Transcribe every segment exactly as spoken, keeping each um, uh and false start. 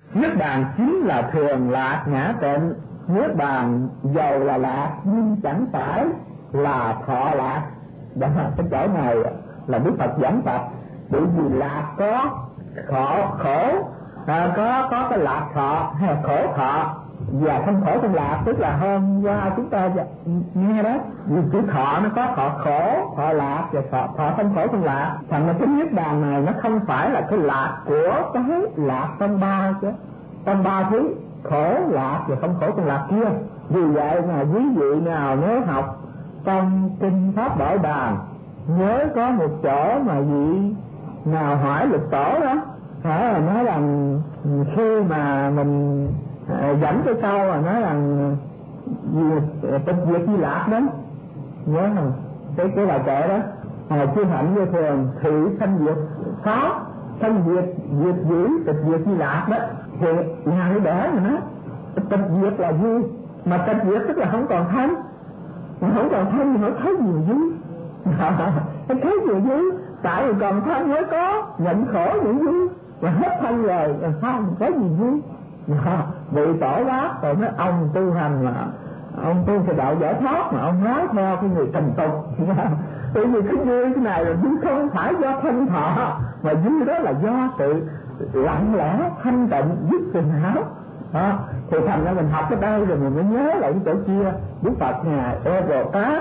Niết bàn chính là thường lạc ngã tịnh. Niết bàn giàu là lạc nhưng chẳng phải là thọ lạc. Đó, cái chỗ này là Đức Phật giảng tập. Bởi vì lạc có khổ, khổ à, có có cái lạc thọ hay là khổ thọ và không khổ không lạc, tức là hôm qua chúng ta nghe đó, vì chữ thọ nó có thọ khổ, thọ lạc và thọ, thọ không khổ không lạc. Thành ra cái niết bàn này nó không phải là cái lạc của cái lạc trong ba chứ, trong ba thứ khổ lạc và không khổ không lạc kia. Vì vậy mà quý vị nào nếu học trong kinh Pháp Bảo Đàn, nhớ có một chỗ mà vị nào hỏi Lục Tổ đó, hỏi là nói rằng khi mà mình à, dẫn cái câu mà nói rằng tịch diệt Di Lạc đó, nhớ không? Cái cái bài kệ đó, à, chư hạnh vô thường thị sanh diệt khó, sanh diệt diệt dữ tịch diệt Di Lạc đó. Thì nhà nó để mà nói tịch diệt là vui, mà tịch diệt tức là không còn thân, mà không còn thân thì nó thấy nhiều vui. Anh thấy nhiều vui, tại vì còn thân mới có nhận khổ những vui, mà hết thân rồi làm sao mình có gì vui. Vị Tổ Bác rồi nói ông tu hành mà ông tu thì đạo giải thoát, mà ông nói theo cái người trần tục. Bởi vì cái vui cái này là vui không phải do thân thọ, mà vui đó là do sự lặng lẽ thanh tịnh dứt phiền não. Đó. Thì thành ra mình học cái đây rồi mình mới nhớ lại cái chỗ kia. Đức Phật Ngài Ê Bồ Tát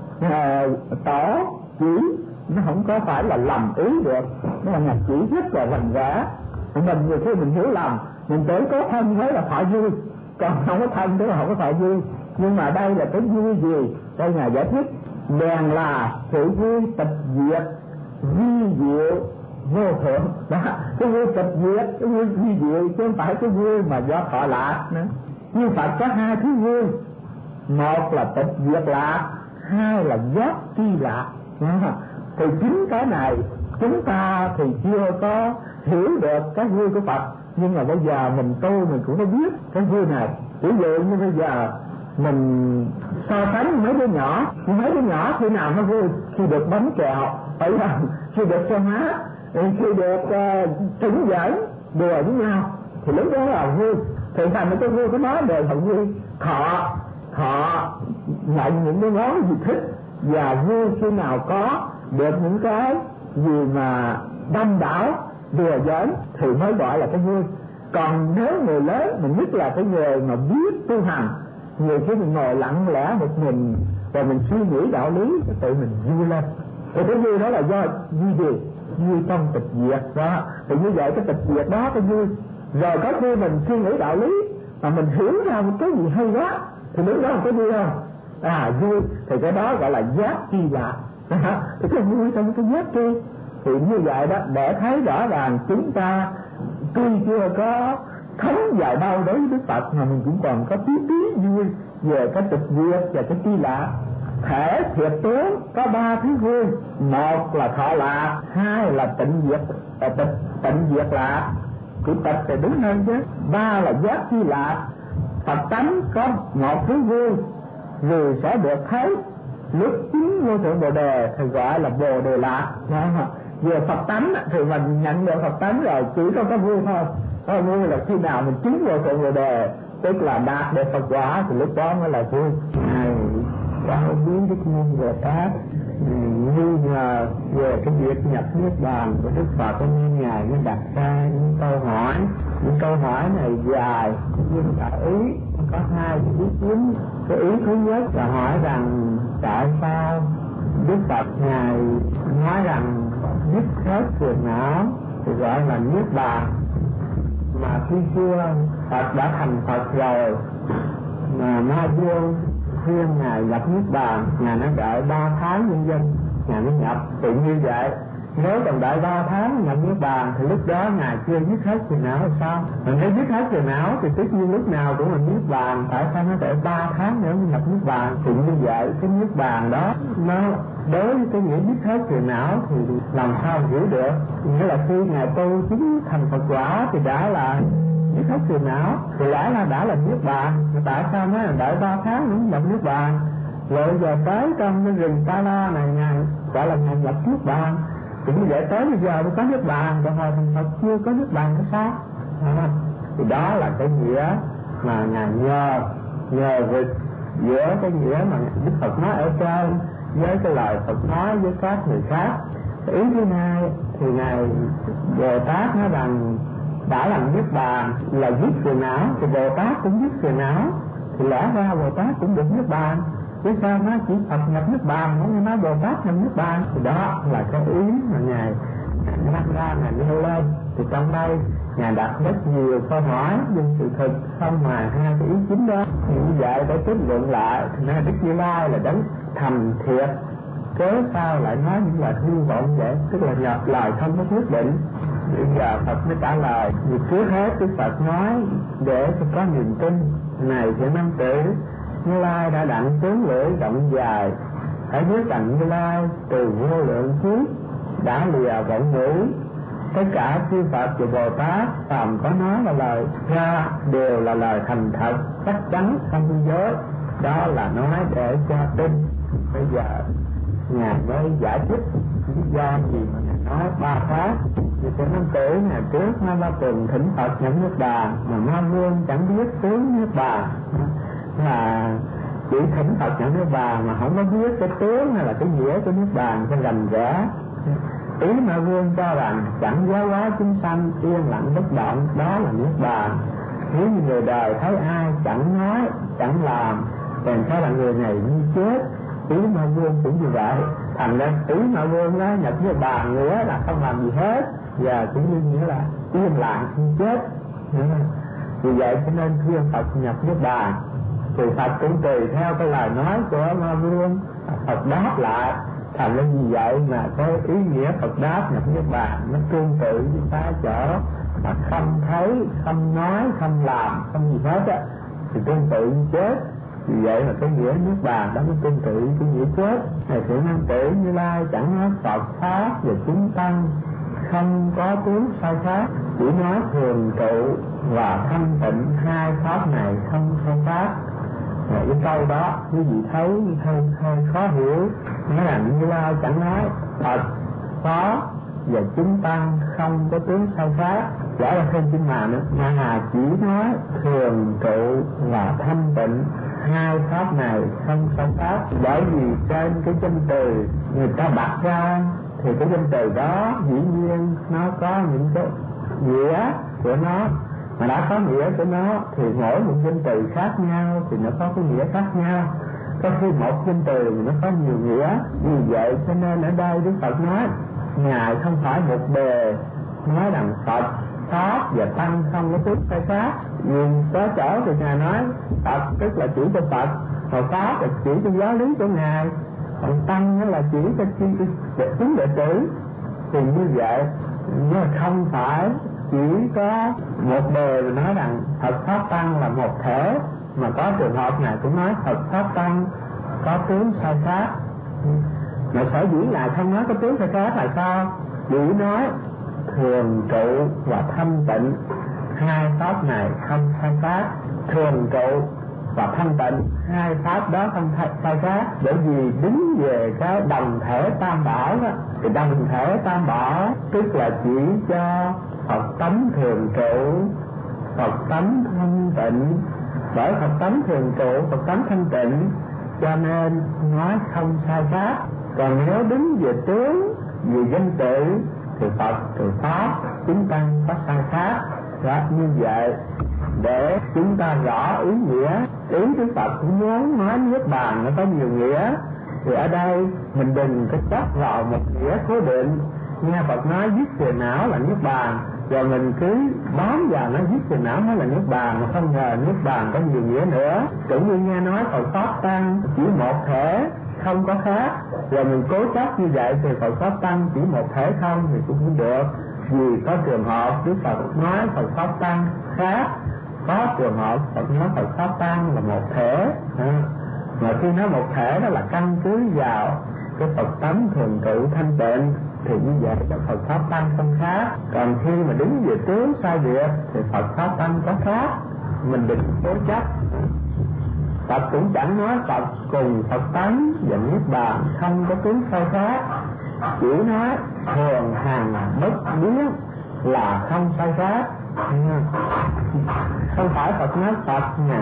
tỏ chỉ nó không có phải là lầm ý được, nó là Ngài chỉ rất là rành rẽ. Mình nhiều khi mình hiểu lầm, mình tưởng có thân mới là thọ vui, còn không có thân tức là không có thọ vui. Nhưng mà đây là cái vui gì? Đây Ngài giải thích bèn là sự vui tịch diệt vi diệu vô thượng. Đó, cái vui tịch diệt, cái vui vi diệu chứ không phải cái vui mà do thọ lạc nữa. Nhưng Phật có hai thứ vui, một là tịch diệt lạc, hai là giác tri lạc. Đó. Thì chính cái này chúng ta thì chưa có hiểu được cái vui của Phật, nhưng mà bây giờ mình tu mình cũng đã biết cái vui này. Ví dụ như bây giờ mình so sánh mấy đứa nhỏ, mấy đứa nhỏ khi nào nó vui? Khi được bánh kẹo, phải không? Khi được cho má, khi được uh, trứng giỡn đùa với nhau thì lúc đó là vui. Thì thành cái vui của nó đều là vui thọ, thọ nhận những cái món gì thích, và vui khi nào có được những cái gì mà đâm đảo đùa giỡn thì mới gọi là cái vui. Còn nếu người lớn, mình nhất là cái người mà biết tu hành, nhiều khi mình ngồi lặng lẽ một mình và mình suy nghĩ đạo lý, tự mình vui lên. Thì cái vui đó là do vui gì? Vui trong tịch diệt đó. Thì như vậy cái tịch diệt đó cái vui. Rồi có khi mình suy nghĩ đạo lý mà mình hiểu ra một cái gì hay quá thì lúc đó là cái vui không? À vui, thì cái đó gọi là giác tri lạc. Thì cái vui trong cái giác tri. Thì như vậy đó, để thấy rõ ràng chúng ta tuy chưa có thấm vào đâu đối với Đức Phật, mà mình cũng còn có tí tí vui về cái tịch diệt và cái tri lạc. Thể thiệt tướng có ba thứ vui, một là thọ lạc, hai là tịnh diệt à, tịch tịnh diệt lạc, chữ tịch thì đúng hơn chứ, ba là giác tri lạc. Phật tánh có một thứ vui vì sẽ được thấy lúc chính vô thượng bồ đề thì gọi là bồ đề lạc. Về Phật tánh thì mình nhận được Phật tánh rồi, chỉ có cái vui thôi. Cái vui là khi nào mình chứng vô thượng bồ đề, tức là đạt được Phật quả, thì lúc đó mới là vui. Này đã biến Đức Môn Bồ Tát nghi ngờ về cái việc nhập niết bàn của Đức Phật, nên Ngài mới đặt ra những câu hỏi. Những câu hỏi này dài nhưng cả ý có hai ý kiến. Cái ý thứ nhất là hỏi rằng tại sao Đức Phật Ngài nói rằng dứt hết phiền não thì gọi là niết bàn, mà khi xưa Phật đã thành Phật rồi mà Ma Vương khuyên Ngài nhập niết bàn, Ngài nó đợi ba tháng nhân dân Ngài mới nhập. Thì như vậy nếu còn đợi ba tháng nhập niết bàn thì lúc đó Ngài chưa dứt hết phiền não hay sao? Mà nếu dứt hết phiền não thì tất nhiên lúc nào cũng là niết bàn, tại sao nó đợi ba tháng nữa mới nhập niết bàn? Thì như vậy cái niết bàn đó nó đối với cái nghĩa dứt hết phiền não thì làm sao hiểu được? Nghĩa là khi Ngài tu chính thành Phật quả thì đã là dứt hết phiền não, thì đã là đã là niết bàn. Tại sao nói là đợi ba tháng nữa nhập niết bàn? Rồi giờ tới trong cái rừng Ta La này Ngài gọi là Ngài nhập niết bàn. Thì như vậy tới bây giờ mới có niết bàn, còn hồi thành Phật chưa có niết bàn có sao? À, thì đó là cái nghĩa mà ngài nhờ nhờ việc giữa cái nghĩa mà Đức Phật nói ở trên với cái lời Phật nói với các người khác. Ý thứ hai thì ngài Bồ Tát nói rằng đã làm niết bàn là dứt phiền não, thì Bồ Tát cũng dứt phiền não, thì lẽ ra Bồ Tát cũng được niết bàn. Chứ sao nó chỉ Phật nhập niết bàn, không nghe nói Bồ Tát nhập niết bàn? Thì đó là cái ý mà ngài đặt ra, ngài nêu lên. Thì trong đây ngài đặt rất nhiều câu hỏi nhưng sự thực không ngoài hai cái ý chính đó. Thì như vậy để kết luận lại, thì nay Đức Như Lai là đấng thành thiệt, cớ sao lại nói những lời hy vọng vậy? Tức là nhờ lời không có quyết định. Bây giờ Phật mới trả lời. Vì trước hết Đức Phật nói để cho có niềm tin. Này thiện nam tử, Như Lai đã đặng tướng lưỡi rộng dài ở dưới cạnh Như Lai từ vô lượng kiếp, đã lìa vọng ngữ. Tất cả chư Phật và Bồ Tát phàm có nói là lời ra đều là lời thành thật, chắc chắn không hư dối. Đó là nói để cho tin. Bây giờ ngài mới giải thích lý do gì mà ngài nói ba pháp. Thì cái năm tử ngày trước nó ba tuần thỉnh Phật nhập niết bàn mà Ma Vương chẳng biết tướng niết bàn, là chỉ thỉnh Phật nhập niết bàn mà không có biết cái tướng hay là cái nghĩa của niết bàn cho rành rẽ. Ý Ma Vương cho rằng chẳng giáo hóa chúng sanh yên lặng bất động, đó là niết bàn. Nếu như người đời thấy ai chẳng nói chẳng làm bèn thấy là người này như chết. Ý Ma Vương cũng như vậy. Thành ra ý Ma Vương đó nhập niết bàn nghĩa là không làm gì hết, và cũng như nghĩa là yên lặng như chết. Vì vậy cho nên khuyên Phật nhập niết bàn, thì Phật cũng tùy theo cái lời nói của Ma Vương, Phật đáp lại. Thành ra vì vậy mà cái ý nghĩa Phật đáp nhập niết bàn nó tương tự với ta chỗ mà không thấy, không nói, không làm, không gì hết á, thì tương tự như chết. Vì vậy mà cái nghĩa niết bàn đó nó tương tự cái nghĩa chết. Này thiện nam tử, Như Lai chẳng nói Phật pháp và chúng tăng không có tướng sai khác, chỉ nói thường trụ và thanh tịnh hai pháp này không sai khác. Và cái câu đó quý vị thấy hơi, hơi khó hiểu. Nói là Như Lai chẳng nói Phật pháp và chúng tăng không có tướng sai khác, giả là thêm chữ mà nữa, mà Hà chỉ nói thường trụ và thanh tịnh hai pháp này không sai khác. Bởi vì trên cái danh từ người ta đặt ra thì cái danh từ đó dĩ nhiên nó có những cái nghĩa của nó, mà đã có nghĩa của nó thì mỗi một danh từ khác nhau thì nó có cái nghĩa khác nhau. Có khi một danh từ nó có nhiều nghĩa. Vì vậy cho nên ở đây Đức Phật nói ngài không phải một bề nói rằng Phật pháp và tăng không có tướng sai khác. Nhưng có chỗ thì ngài nói Phật tức là chỉ cho Phật, còn pháp là chỉ cho giáo lý của ngài, còn tăng nó là chỉ cho chúng đệ tử. Thì như vậy nó không phải chỉ có một bề nói rằng Phật pháp tăng là một thể, mà có trường hợp này cũng nói Phật pháp tăng có tướng sai khác. Mà sở dĩ là không nói có tướng sai khác là sao? Chỉ nói thường trụ và thanh tịnh hai pháp này không sai khác. Thường trụ và thanh tịnh hai pháp đó không sai khác, bởi vì đứng về cái đồng thể tam bảo đó, thì đồng thể tam bảo tức là chỉ cho Phật tánh thường trụ, Phật tánh thanh tịnh. Bởi Phật tánh thường trụ, Phật tánh thanh tịnh cho nên nói không sai khác. Còn nếu đứng về tướng, về danh tự thì Phật, thì pháp, chúng tăng có sai khác. Đó, như vậy để chúng ta rõ ý nghĩa. Ý Đức Phật cũng muốn nói niết bàn nó có nhiều nghĩa, thì ở đây mình đừng có chấp vào một nghĩa cố định. Nghe Phật nói dứt phiền não là niết bàn, rồi mình cứ bám vào nó dứt phiền não mới là niết bàn, mà không ngờ niết bàn có nhiều nghĩa nữa. Cũng như nghe nói Phật pháp tăng chỉ một thể không có khác, rồi mình cố chấp như vậy thì Phật pháp tăng chỉ một thể không thì cũng không được. Vì có trường hợp Đức Phật nói Phật pháp tăng khác, có trường hợp Phật nói Phật pháp tăng là một thể. À, mà khi nói một thể đó là căn cứ vào cái Phật tánh thường trụ thanh tịnh, thì như vậy là Phật pháp tăng không khác. Còn khi mà đứng về tướng sai biệt thì Phật pháp tăng có khác, mình đừng cố chấp. Phật cũng chẳng nói Phật cùng Phật tánh và niết bàn không có tướng sai khác, chỉ nói thường hằng bất biến là không sai khác. Không phải Phật nói Phật nè,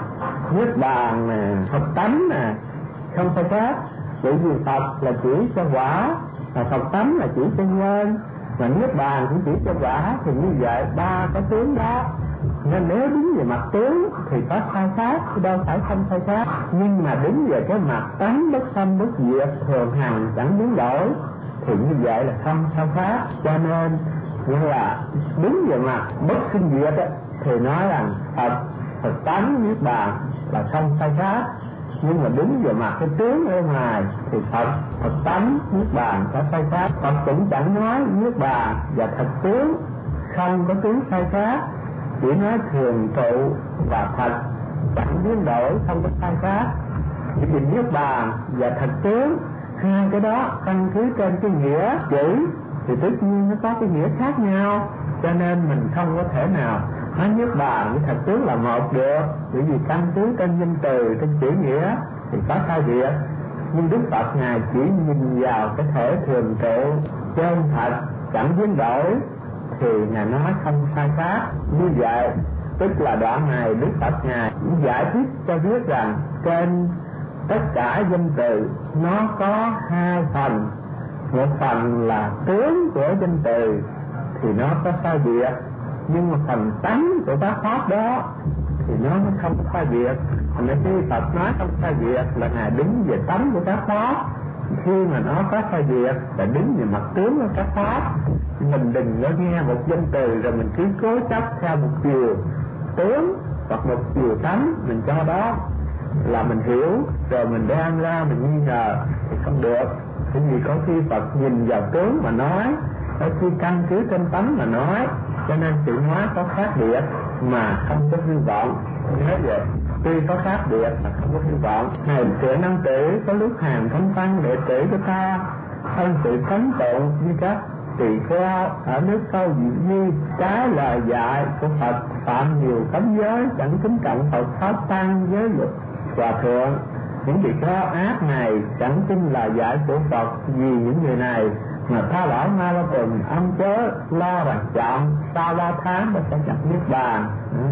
Niết Bàn nè, Phật tánh nè, không phải khác. Bởi vì Phật là chỉ cho quả, và Phật tánh là chỉ cho nhân, mà Niết Bàn cũng chỉ cho quả. Thì như vậy ba cái tướng đó, nên nếu đứng về mặt tướng thì có sai khác, đâu phải không sai khác. Nhưng mà đứng về cái mặt tánh bất sanh bất diệt, thường hằng chẳng biến đổi, thì như vậy là không sao khác. Cho nên như là đứng về mặt bất sinh diệt ấy, thì nói rằng Phật, Phật tánh, Niết Bàn là không sai khác. Nhưng mà đứng về mặt cái tướng ở ngoài thì Phật, Phật tánh, Niết Bàn có sai khác. Phật cũng chẳng nói Niết Bàn và thật tướng không có tướng sai khác, chỉ nói thường trụ và thật chẳng biến đổi, không có sai khác. Chỉ vì Niết Bàn và thật tướng, hai cái đó căn cứ trên cái nghĩa chữ thì tất nhiên nó có cái nghĩa khác nhau, cho nên mình không có thể nào nói Niết Bàn với thật tướng là một được. Bởi vì căn cứ trên danh từ, trên chữ nghĩa thì có sai biệt. Nhưng Đức Phật Ngài chỉ nhìn vào cái thể thường trụ chân thật chẳng biến đổi thì Ngài nói không sai khác. Như vậy tức là đoạn này Đức Phật Ngài giải thích cho biết rằng trên tất cả danh từ nó có hai phần. Một phần là tướng của danh từ thì nó có sai biệt, nhưng mà phần tánh của các pháp đó thì nó không có sai biệt. Nên khi Phật nói không sai biệt là Ngài đứng về tánh của các pháp. Khi mà nó có sai biệt là đứng về mặt tướng của các pháp. Mình đừng có nghe một danh từ rồi mình cứ cố chấp theo một chiều tướng hoặc một chiều tánh, mình cho đó là mình hiểu rồi mình đem ra mình nghi ngờ thì không được. Bởi vì có khi Phật nhìn vào tướng mà nói, có khi căn cứ trên tánh mà nói, cho nên sự nói có khác biệt mà không có hy vọng. Nhớ vậy, tuy có khác biệt mà không có hy vọng. Này Tuệ Năng Tử, có lúc hàng thánh văn đệ tử của ta thân sự khấn tụng như các tỳ kheo ở nước Câu Diệu Nhi, trái lời dạy của Phật phạm nhiều cấm giới, chẳng kính trọng Phật pháp tăng giới luật hòa thượng. Những tỳ kheo ác này chẳng tin lời dạy của Phật, vì những người này mà tha bảo ma la tuần âm chớ lo rằng chậm sau ba tháng mới sẽ nhập Niết Bàn.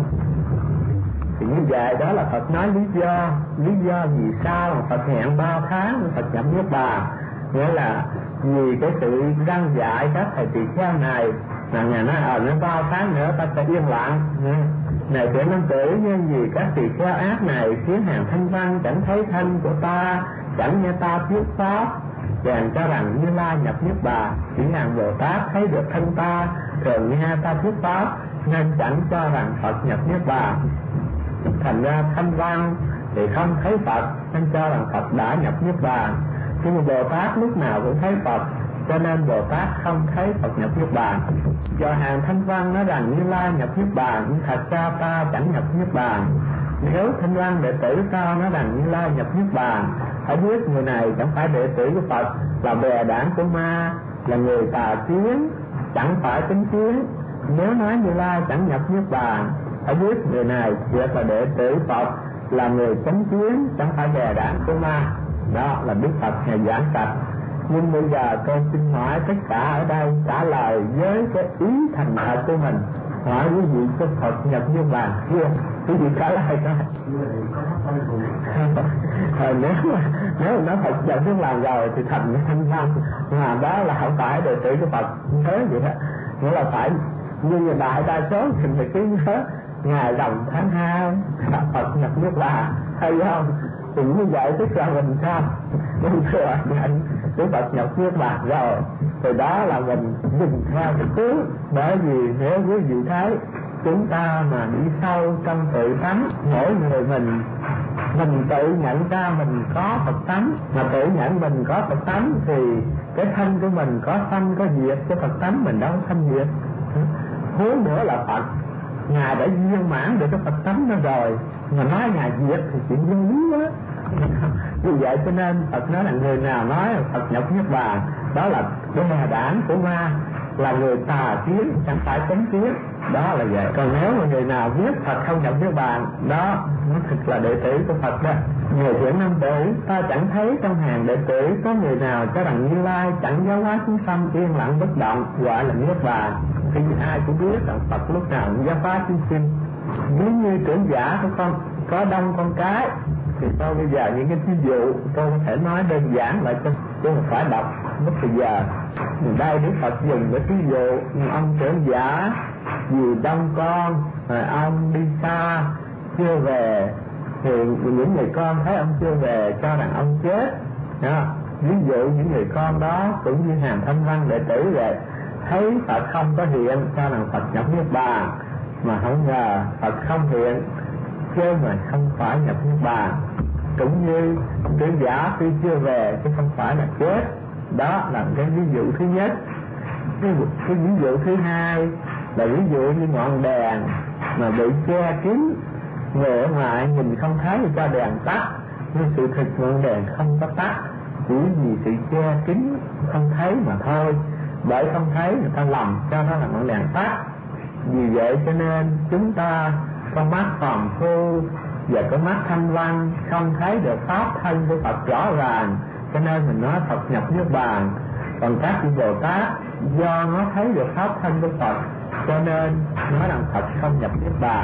Thì như vậy đó là Phật nói lý do. Lý do vì sao mà Phật hẹn ba tháng mới Phật nhập Niết Bàn? Nghĩa là vì cái sự răng dạy các thầy tỳ kheo này là Ngài nói ở nó ba tháng nữa ta sẽ yên lặng. Này Tuệ Năng Tử, nhân vì các tỳ kheo ác này khiến hàng thanh văn chẳng thấy thân của ta, chẳng nghe ta thuyết pháp, chàng cho rằng Như Lai nhập Niết Bàn. Chỉ hàng Bồ Tát thấy được thân ta, thường nghe ta thuyết pháp, nên chẳng cho rằng Phật nhập Niết Bàn. Thành ra thanh văn thì không thấy Phật, nên cho rằng Phật đã nhập Niết Bàn. Nhưng mà Bồ Tát lúc nào cũng thấy Phật, cho nên Bồ Tát không thấy Phật nhập Niết Bàn. Do hàng thanh văn nói rằng Như Lai nhập Niết Bàn, nhưng thật ra ta chẳng nhập Niết Bàn. Nếu thanh văn đệ tử cao nói rằng Như Lai nhập Niết Bàn, phải biết người này chẳng phải đệ tử của Phật, là bè đảng của ma, là người tà kiến, chẳng phải chánh kiến. Nếu nói Như Lai chẳng nhập Niết Bàn, phải biết người này thiệt là đệ tử Phật, là người chánh kiến, chẳng phải bè đảng của ma. Đó là Đức Phật Ngài giảng sạch. Nhưng bây giờ tôi xin hỏi tất cả ở đây trả lời với cái ý thành thật của mình. Hỏi quý vị có Phật nhập Niết Bàn chưa? Quý vị trả lời coi. Rồi nếu mà nếu mà nói Phật nhập Niết Bàn rồi thì thành thanh văn, mà đó là không phải đệ tử của Phật. Thế vậy đó, nghĩa là phải như đại đa số thì phải cứ nhớ ngày rằm tháng hai Phật nhập Niết Bàn, hay không? Thì như vậy tức là mình sao? Mình thừa nhận Đức Phật nhập Niết Bàn rồi, thì đó là mình dùng theo cái tướng. Bởi vì nếu quý vị thấy chúng ta mà đi sâu trong tự tánh, mỗi người mình mình tự nhận ra mình có Phật tánh, mà tự nhận mình có Phật tánh thì cái thân của mình có sanh có diệt, cái Phật tánh mình đâu sanh diệt. Huống nữa là Phật Ngài đã viên mãn được cái Phật tánh đó rồi, mà nói Ngài diệt thì chuyện vô lý quá. Vì vậy cho nên Phật nói là người nào nói là Phật nhập Niết Bàn, đó là bè đảng của ma, là người tà kiến, chẳng phải chánh kiến. đó là vậy. Còn nếu mà người nào biết Phật không nhập niết bàn, đó nó thật là đệ tử của Phật đó. Người chuyển năm tử, ta chẳng thấy trong hàng đệ tử có người nào cho rằng Như Lai chẳng giáo hóa chúng sanh yên lặng bất động, gọi là niết bàn. Thì ai cũng biết rằng Phật lúc nào cũng giáo hóa chúng sinh. Nếu như trưởng giả của con có đông con cái thì tôi bây giờ những cái ví dụ tôi có thể nói đơn giản lại cho chứ không phải đọc mất thời giờ. Đây Đức Phật dùng cái ví dụ ông trưởng giả vì đông con rồi ông đi xa chưa về, thì những người con thấy ông chưa về cho rằng ông chết. Đó. Ví dụ những người con đó cũng như hàng thanh văn đệ tử vậy, thấy Phật không có hiện cho rằng Phật nhập niết bàn, mà không ngờ Phật không hiện chứ mà không phải nhập niết bàn. Cũng như trưởng giả tuy chưa về chứ không phải là chết. Đó là cái ví dụ thứ nhất. Cái, cái ví dụ thứ hai là ví dụ như ngọn đèn mà bị che kín, người ở ngoài nhìn không thấy thì cho đèn tắt, nhưng sự thực ngọn đèn không có tắt, chỉ vì sự che kín không thấy mà thôi. Bởi không thấy người ta lầm cho nó là ngọn đèn tắt. Vì vậy cho nên chúng ta con mắt phàm phu và con mắt thanh văn không thấy được pháp thân của Phật rõ ràng, cho nên mình nói Phật nhập niết bàn. Còn các vị Bồ Tát do nó thấy được pháp thân của Phật cho nên nói rằng Phật không nhập niết bàn.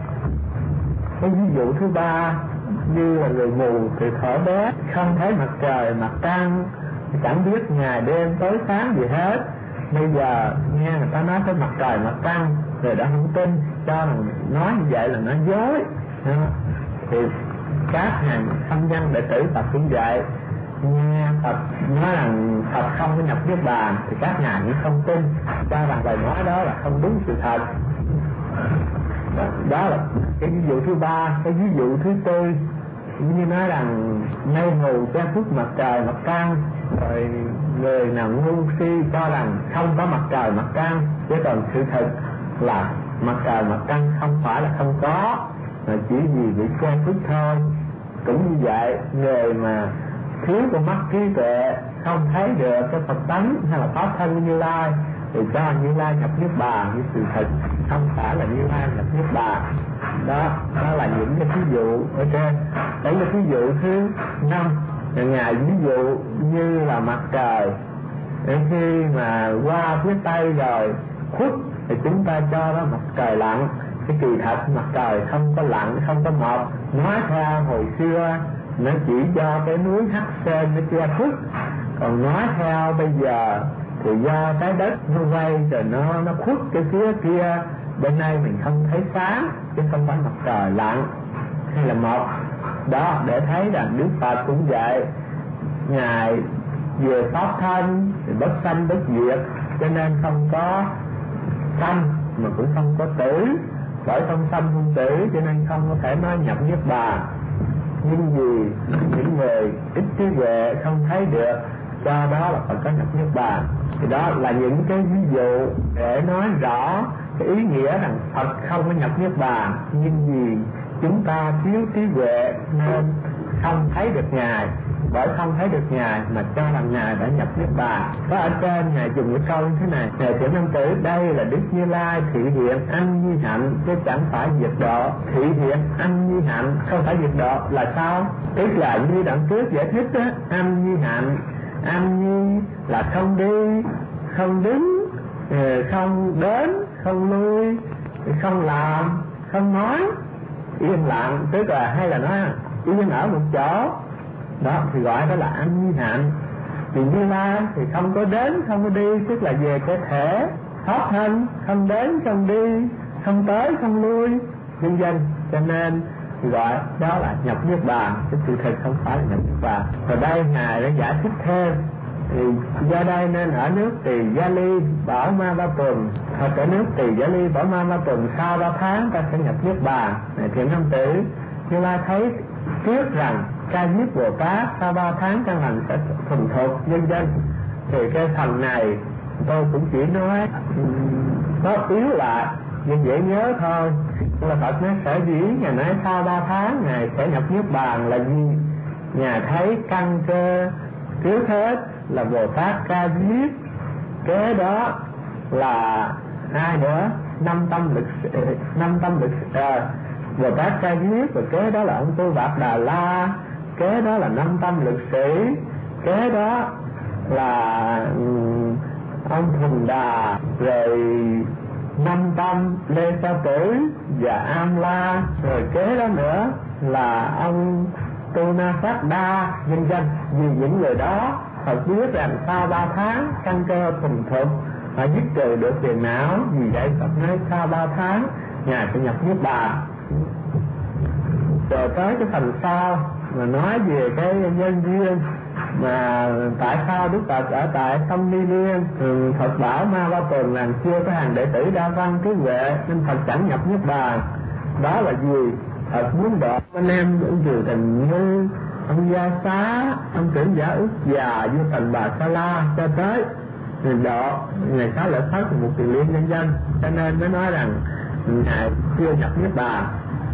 Cái ví dụ thứ ba như là người mù từ thuở bé không thấy mặt trời mặt trăng, chẳng biết ngày đêm tối sáng gì hết. Bây giờ nghe người ta nói tới mặt trời mặt trăng rồi đã không tin, cho rằng nói như vậy là nó dối. Thì các hàng thanh văn đệ tử Phật cũng vậy, nghe Phật nói rằng Phật không có nhập niết bàn thì các ngài cũng không tin, cho rằng lời nói đó là không đúng sự thật. Đó, đó là cái ví dụ thứ ba. Cái ví dụ thứ tư như nói rằng mây mù che khuất mặt trời mặt trăng, rồi người nào ngu si cho rằng không có mặt trời mặt trăng, chứ còn sự thật là mặt trời mặt trăng không phải là không có, mà chỉ vì bị che khuất thôi. Cũng như vậy, người mà thiếu con mắt trí tuệ không thấy được cái Phật tánh hay là pháp thân Như Lai thì cho Như Lai nhập niết bàn, như sự thật không phải là Như Lai nhập niết bàn. Đó, đó là những cái ví dụ ở trên. Đấy là ví dụ thứ năm. Ngài ví dụ như là mặt trời, để khi mà qua phía tây rồi khuất thì chúng ta cho đó mặt trời lặn. Cái kỳ thật mặt trời không có lặn, không có mọc. Nói theo hồi xưa nó chỉ do cái núi Hắc Sơn nó che khuất, còn nói theo bây giờ thì do cái đất nó quay rồi nó nó khuất cái phía kia, bên đây mình không thấy sáng, chứ không phải mặt trời lặn hay là mọc. Đó, để thấy rằng Đức Phật cũng vậy, ngài về pháp thân thì bất sanh bất diệt, cho nên không có sanh mà cũng không có tử. Bởi không sanh không tử cho nên không có thể nói nhập niết bàn. Nhưng vì những người ít trí huệ không thấy được, cho đó là phải có nhập niết bàn. Thì đó là những cái ví dụ để nói rõ cái ý nghĩa rằng Phật không có nhập niết bàn, nhưng vì chúng ta thiếu trí huệ nên không thấy được ngài. Bởi không thấy được ngài mà cho rằng ngài đã nhập niết bàn. Có ở trên ngài dùng cái câu như thế này: ngài tiểu nam tử, đây là Đức Như Lai thị hiện anh nhi hạnh chứ chẳng phải diệt độ. Thị hiện anh nhi hạnh không phải diệt độ là sao? Tức là như đoạn trước giải thích á, anh nhi hạnh, anh nhi là không đi, không đứng, không đến, không lui, không làm, không nói, yên lặng. Tức là hay là nói yên ở một chỗ. Đó thì gọi đó là anh nhi hạnh. Thì Như Lai thì không có đến không có đi, tức là về cái thể pháp thân, không đến không đi, không tới không lui, nhân dân, cho nên gọi đó là nhập niết bàn, chứ sự thật không phải là nhập niết bàn. Rồi đây ngài đã giải thích thêm. Thì do đây nên ở nước Tỳ Gia Ly bảo ma ba tuần, hoặc ở nước Tỳ Gia Ly bảo ma ba tuần, sau ba tháng ta sẽ nhập niết bàn. Này thiện nam tử, Như Lai thấy trước rằng Ca Diếp Bồ Tát sau ba tháng căn lành sẽ thuần thục nhân dân. Thì cái phần này tôi cũng chỉ nói nó yếu lại nhưng dễ nhớ thôi. Là Phật nói sở dĩ ngài nói sau ba tháng ngài sẽ nhập niết bàn là gì? Ngài thấy căn cơ trước hết là Bồ Tát Ca Diếp, kế đó là hai nữa năm tâm lực năm tâm lực à, rồi các ca diếp, rồi kế đó là ông Tu Bạc Đà La, kế đó là năm tâm lực sĩ, kế đó là um, ông Thùng Đà, rồi năm tâm Lê Sa Tử và Am La, rồi kế đó nữa là ông Tu Na Phát Đa, vân vân. Vì những người đó Phật biết rằng sau ba tháng căn cơ thuần thục họ dứt trừ được phiền não, vì vậy Phật nói sau ba tháng Ngài sẽ nhập Niết Bàn. Rồi tới cái phần sau mà nói về cái nhân duyên mà tại sao Đức Phật ở tại Sông Ni Liên, Phật bảo Ma Ba Tuần là chưa có hàng đệ tử đa văn trí huệ nên Phật chẳng nhập Niết Bàn. Đó là gì? Phật muốn độ anh em ông Triều Tình Như, ông Gia Xá, ông Trưởng Giả Ước Già, vua Thành Bà Sa La cho tới độ ngày sáu lễ Phật một tiền liên nhân dân, cho nên mới nói rằng Ngài chưa nhập Niết Bàn.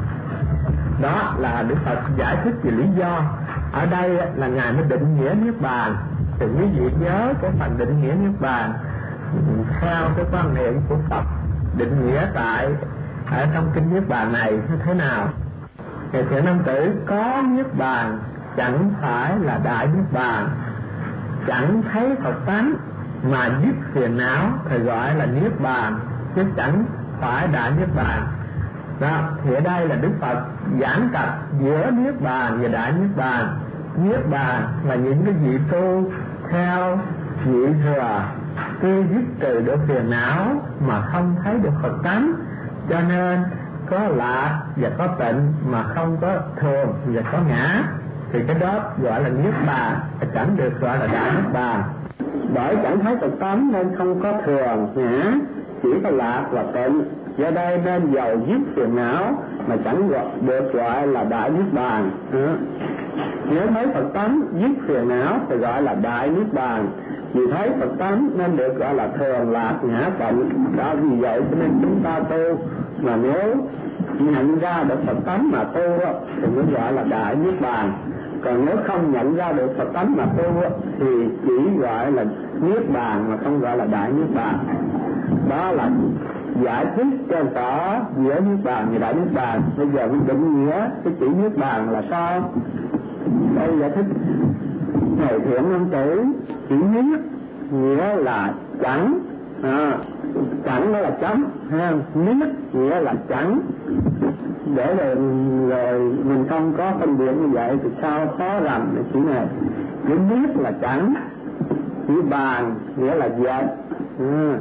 Đó là Đức Phật giải thích về lý do. Ở đây là Ngài mới định nghĩa Niết Bàn. Thì quý vị nhớ cái phần định nghĩa Niết Bàn theo cái quan niệm của Phật định nghĩa tại ở trong kinh Niết Bàn này như thế nào. Thì thiện nam tử, có Niết Bàn chẳng phải là đại Niết Bàn, chẳng thấy Phật tánh mà dứt phiền não thì gọi là Niết Bàn, chứ chẳng phải đại Niết Bàn. Đó, thì ở đây là Đức Phật giảng cặp giữa Niết Bàn và đại Niết Bàn. Niết Bàn là những cái vị tu theo vị thừa, tuy dứt trừ được phiền não mà không thấy được Phật tánh, cho nên có lạc và có tịnh mà không có thường và có ngã, thì cái đó gọi là Niết Bàn, chẳng được gọi là đại Niết Bàn. Bởi chẳng thấy Phật tánh nên không có thường ngã, chỉ có lạc và tịnh. Do đây nên giàu dứt phiền não mà chẳng gọi, được gọi là đại Niết Bàn. Ừ. Nếu thấy Phật tánh dứt phiền não thì gọi là đại Niết Bàn. Vì thấy Phật tánh nên được gọi là thường lạc ngã tịnh. Đó, vì vậy cho nên chúng ta tu mà nếu nhận ra được Phật tánh mà tu thì mới gọi là đại Niết Bàn. Còn nếu không nhận ra được Phật tánh mà tu thì chỉ gọi là Niết Bàn mà không gọi là đại Niết Bàn. Đó là giải thích cho tỏ giữa Niết Bàn và đại Niết Bàn. Bây giờ mình định nghĩa cái chữ Niết Bàn là sao? Đây giải thích này thiện nam tử, chữ Niết nghĩa là chẳng, à, chẳng đó là chấm ha, Niết nghĩa là chẳng. Để rồi, rồi mình không có phân biệt như vậy thì sao khó làm cái chữ này. Chữ Niết là chẳng, chữ Bàn nghĩa là dệt, à,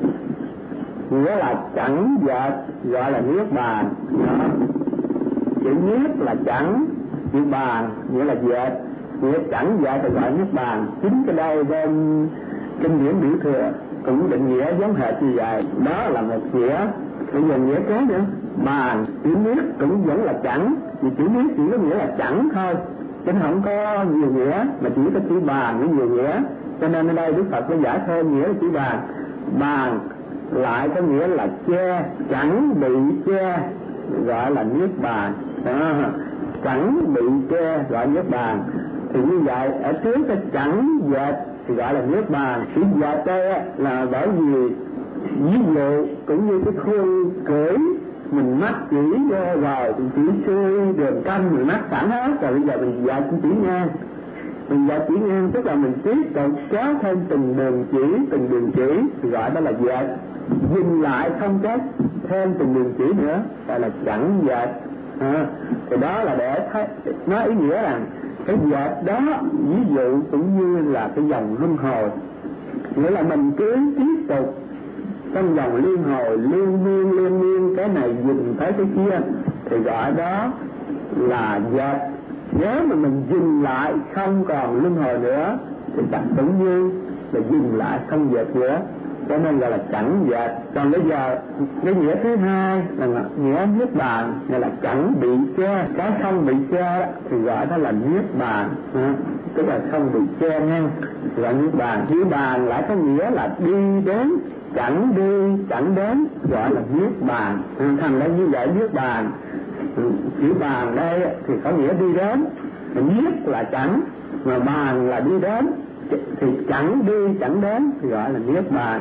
nghĩa là chẳng dệt gọi là Niết Bàn. Đó. Chữ Niết là chẳng, chữ Bàn nghĩa là dệt, nghĩa chẳng dệt thì gọi Niết Bàn. Chính cái đây bên kinh điển Biểu Thừa cũng định nghĩa giống hệt như vậy. Đó là một nghĩa. Bây giờ nghĩa kế nữa, Bàn chữ Niết cũng vẫn là chẳng, vì chữ Niết chỉ có nghĩa là chẳng thôi, chứ không có nhiều nghĩa, mà chỉ có chữ Bàn với nhiều nghĩa. Cho nên ở đây Đức Phật có giải thêm nghĩa là chữ Bàn. Bàn lại có nghĩa là che, chẳng bị che gọi là Niết Bàn. Đó. Chẳng bị che gọi Niết Bàn. Thì như vậy ở trước cái chẳng dệt thì gọi là Niết Bàn. Chữ dệt đây là bởi vì ví dụ cũng như cái khuôn cưỡi mình mắc chỉ vô rồi thì chỉ xuôi đường canh mình mắc sẵn hết rồi, bây giờ mình dệt chỉ ngang, mình dệt chỉ ngang tức là mình tiếp tục kéo thêm từng đường chỉ từng đường chỉ thì gọi đó là dệt. Dừng lại không chết thêm từng đường chỉ nữa gọi là chẳng dệt. À, thì đó là để thấy, nói ý nghĩa rằng cái dệt đó ví dụ cũng như là cái dòng luân hồi, nghĩa là mình cứ tiếp tục trong dòng liên hồi liên miên liên miên, cái này dừng tới cái kia thì gọi đó là dệt. Nếu mà mình dừng lại không còn luân hồi nữa thì chẳng cũng như là dừng lại không dệt nữa, cho nên gọi là chẳng dệt. Còn bây giờ cái nghĩa thứ hai là nghĩa Niết Bàn, nghĩa là chẳng bị che, cái không bị che thì gọi đó là Niết Bàn, à, tức là không bị che ngăn gọi Niết Bàn. Chữ Bàn lại có nghĩa là đi đến, chẳng đi chẳng đến gọi là Niết Bàn. À, thành ra như vậy Niết Bàn, chữ Bàn đây thì có nghĩa đi đến, Niết là chẳng mà Bàn là đi đến, thì chẳng đi chẳng đến thì gọi là Niết Bàn.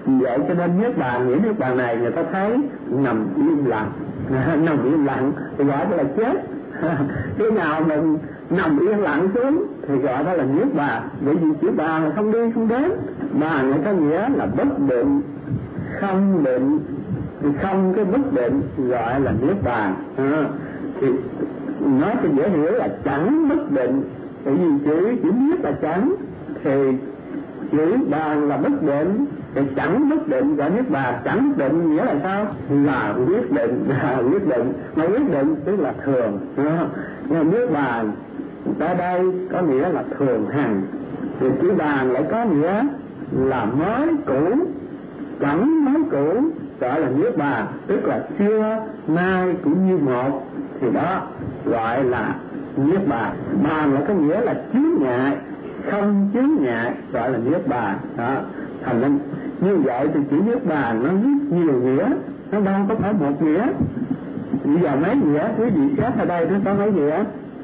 Vậy cho nên niết bàn, nghĩa niết bàn này người ta thấy nằm im lặng, nằm im lặng thì gọi đó là chết. Khi nào mình nằm yên lặng xuống thì gọi đó là niết bàn. Bởi vì chữ bàn là không đi không đến, bàn nó có nghĩa là bất định, không định, thì không cái bất định gọi là niết bàn. À, thì nói cho dễ hiểu là chẳng bất định, bởi vì chữ chữ niết là chẳng, thì chữ bàn là bất định, thì chẳng bất định gọi niết bàn. Chẳng bất định nghĩa là sao? Là quyết định, là quyết định, mà quyết định tức là thường. Nhưng niết bàn ở đây có nghĩa là thường hằng, thì chữ bàn lại có nghĩa là mới cũ, chẳng mới cũ gọi là niết bàn, tức là xưa nay cũng như một, thì đó gọi là niết bàn. Bàn là có nghĩa là chướng ngại, không chướng ngại gọi là niết bàn. Đó, thành nên như vậy thì chữ niết bàn nó rất nhiều nghĩa, nó đâu có phải một nghĩa. Bây giờ mấy nghĩa quý vị xét ở đây nó có mấy nghĩa?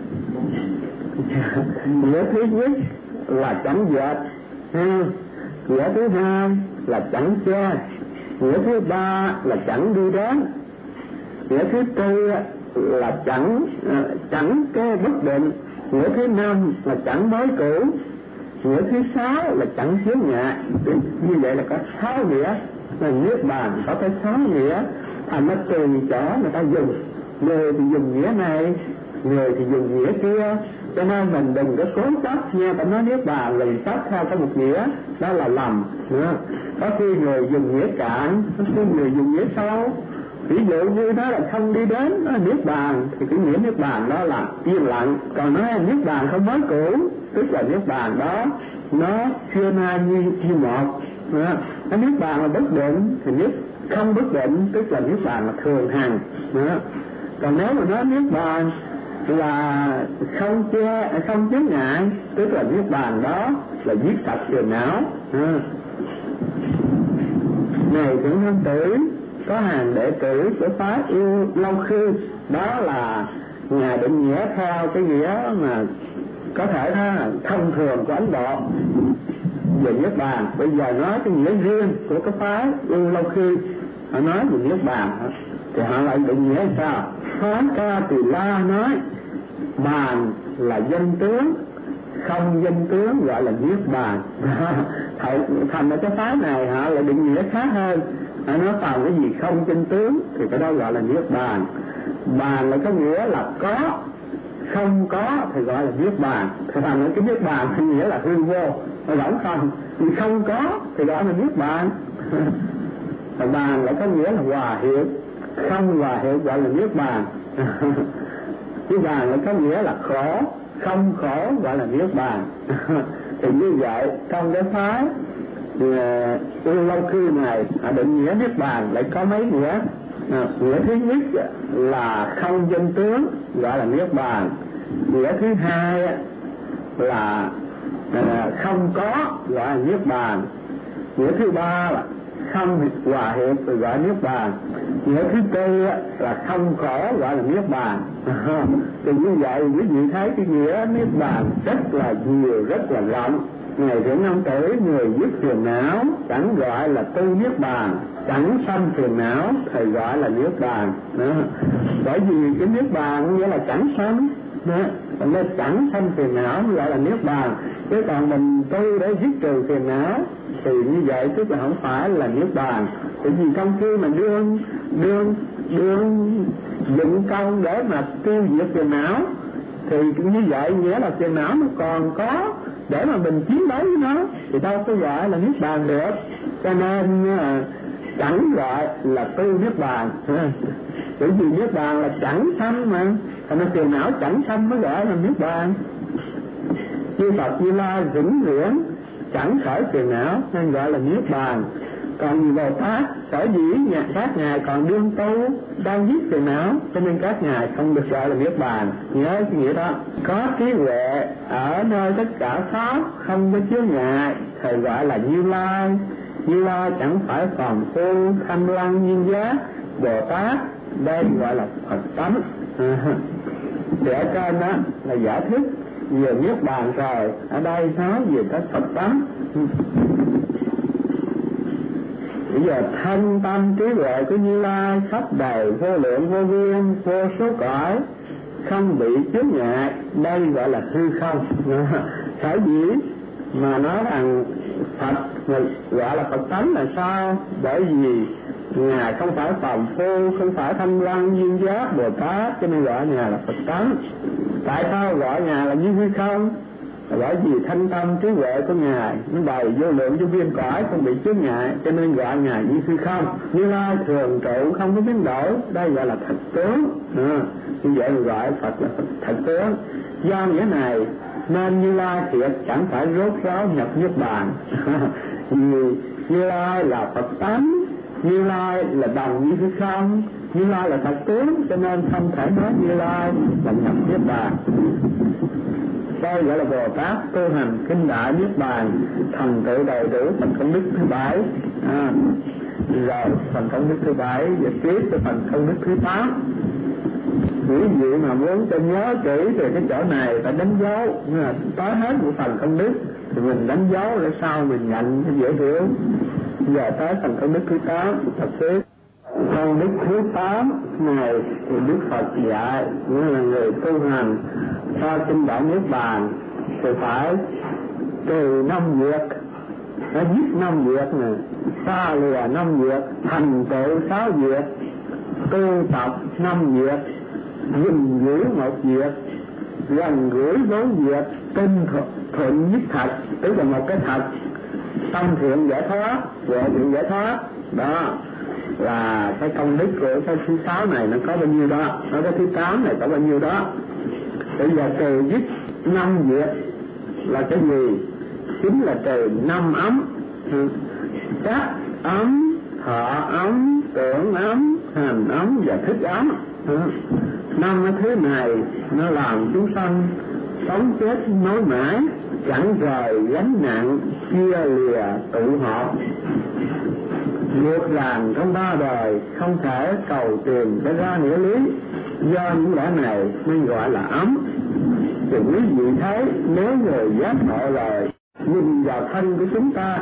Nghĩa thứ nhất là chẳng dệt, nghĩa thứ hai là chẳng che, nghĩa thứ ba là chẳng đi đến, nghĩa thứ tư là chẳng chẳng cái bất định, nghĩa thứ năm là chẳng mới cũ, nghĩa thứ sáu là chẳng chướng ngại. Như vậy là có sáu nghĩa, là niết bàn có tới sáu nghĩa. Thành nó tùy chỗ người ta dùng, người thì dùng nghĩa này, người thì dùng nghĩa kia, cho nên mình đừng có cố chấp nha. Ta nói niết bàn mình chấp theo có một nghĩa, đó là lầm. Có khi người dùng nghĩa cạn, có khi người dùng nghĩa sâu. Ví dụ như đó là không đi đến, đó là niết bàn, thì cái nghĩa niết bàn đó là yên lặng. Còn nói niết bàn không mới cũ, tức là niết bàn đó nó xưa nay như như một. Cái niết bàn là bất định, thì niết không bất định tức là niết bàn là thường hằng. Còn nếu mà nói niết bàn là không che, không chướng ngại, tức là niết bàn đó là giết sạch phiền não. Này Thượng Thân Tử, có hàng đệ tử của phái Yêu Lâu Khư, đó là Ngài định nghĩa theo cái nghĩa mà có thể đó thông thường của Ấn Độ về niết bàn. Bây giờ nói cái nghĩa riêng của cái phái Yêu Lâu Khư, họ nói về niết bàn thì họ lại định nghĩa sao? Phái Ca Tỳ La nói bàn là danh tướng, không danh tướng gọi là niết bàn. Thành ra cái phái này họ lại định nghĩa khác hơn, họ nói toàn cái gì không danh tướng thì cái đó gọi là niết bàn. Bàn là có nghĩa là có, không có thì gọi là niết bàn. Thì thành ra cái niết bàn thì nghĩa là hư vô, nó rỗng không. Thì không có thì gọi là niết bàn. Bàn lại có nghĩa là hòa hiệu, không hòa hiệu gọi là niết bàn. Cái bàn lại có nghĩa là khổ, không khổ gọi là niết bàn. Thì như vậy trong cái phái Yêu Lâu Khư này, họ định nghĩa niết bàn lại có mấy nghĩa. À, nghĩa thứ nhất là không danh tướng gọi là niết bàn, nghĩa thứ hai là à, không có gọi là niết bàn, nghĩa thứ ba là không hòa hiệp rồi gọi niết bàn, nghĩa thứ tư là không khổ gọi là niết bàn. Thì như vậy quý vị thấy cái nghĩa niết bàn rất là nhiều, rất là rộng. Ngày Thượng Nam Tử, người dứt phiền não chẳng gọi là tu niết bàn, chẳng sanh phiền não thì gọi là niết bàn. Đó. Bởi vì cái niết bàn nghĩa là chẳng sanh, nên chẳng sanh phiền não gọi là niết bàn. Chứ còn mình tu để dứt trừ phiền não thì như vậy tức là không phải là niết bàn. Bởi vì trong khi mà đương đương đương dụng công để mà tiêu diệt phiền não thì như vậy nghĩa là phiền não nó còn có để mà mình chiến đấu với nó thì đâu có gọi là niết bàn được. Cho nên chẳng gọi là tu niết bàn. Bởi vì niết bàn là chẳng sanh mà, thành ra phiền não chẳng sanh mới gọi là niết bàn. Chư Phật Như Lai vĩnh viễn chẳng khởi phiền não nên gọi là niết bàn. Còn Bồ Tát sở dĩ nhà các ngài còn đương tu đang giết phiền não cho nên các ngài không được gọi là niết bàn. Nhớ cái nghĩa đó. Có trí huệ ở nơi tất cả pháp không có chướng ngại thì gọi là Như Lai. Như Lai chẳng phải còn phu tham lăng nhiên giác. Bồ Tát đây gọi là Phật tánh. Thì ở trên đó là giải thích về niết bàn rồi, ở đây nói về cái Phật tánh. Bây giờ thân tâm trí huệ của Như Lai khắp đầy vô lượng vô biên vô số cõi, không bị chướng ngại, đây gọi là hư không. Sở dĩ mà nói rằng Phật gọi là Phật tánh là sao? Bởi vì Ngài không phải phàm phu, không phải thanh văn duyên giác Bồ Tát, cho nên gọi Ngài là Phật tánh. Tại sao gọi Ngài là như hư không? Bởi vì thanh tâm trí huệ của Ngài nó đầy vô lượng vô biên cõi, không bị chướng ngại, cho nên gọi Ngài như hư không. Như Lai thường trụ không có biến đổi, đây gọi là thật tướng. À, như vậy gọi Phật là Phật thật tướng. Do nghĩa này nên Như Lai thiệt chẳng phải rốt ráo nhập niết bàn. Vì Như Lai là Phật tánh, Như Lai là đồng như hư không, Như Lai là thật tướng, cho nên không thể nói Như Lai là nhập niết bàn. Đây gọi là Bồ Tát tu hành kinh đại niết bàn, thành tựu đầy đủ phần công đức thứ bảy. À, rồi phần công đức thứ bảy và tiếp tới phần công đức thứ tám. Quý vị mà muốn cho nhớ kỹ về cái chỗ này phải đánh dấu, nhưng mà tới hết của phần công đức thì mình đánh dấu để sau mình nhận cho dễ hiểu. Giờ tới phần công đức thứ tám thật tiếp. Công đức thứ tám này thì Đức Phật dạy như là người tu hành cho kinh đại niết bàn thì phải trừ năm việc, nó giết năm việc này, xa lìa năm việc, thành tựu sáu việc, tu tập năm việc, gìn giữ một việc, gần gũi bốn việc, tinh thuận nhất thật, tức là một cái thật, tâm thiện giải thoát, huệ thiện giải thoát. Đó là cái công đức của cái thứ sáu này nó có bao nhiêu đó, nó cái thứ tám này có bao nhiêu đó. Bây giờ trừ dứt năm việc là cái gì? Chính là trừ năm ấm, sắc ấm, thọ ấm, tưởng ấm, hành ấm và thức ấm. Năm cái thứ này nó làm chúng sanh sống chết nối mãi, chẳng rời gánh nặng, chia lìa tụ họp. Ngược rằng trong ba đời không thể cầu tìm cái ra nghĩa lý, do những lẽ này nên gọi là ấm. Thì quý vị thấy nếu người giác ngộ rồi nhìn vào thân của chúng ta,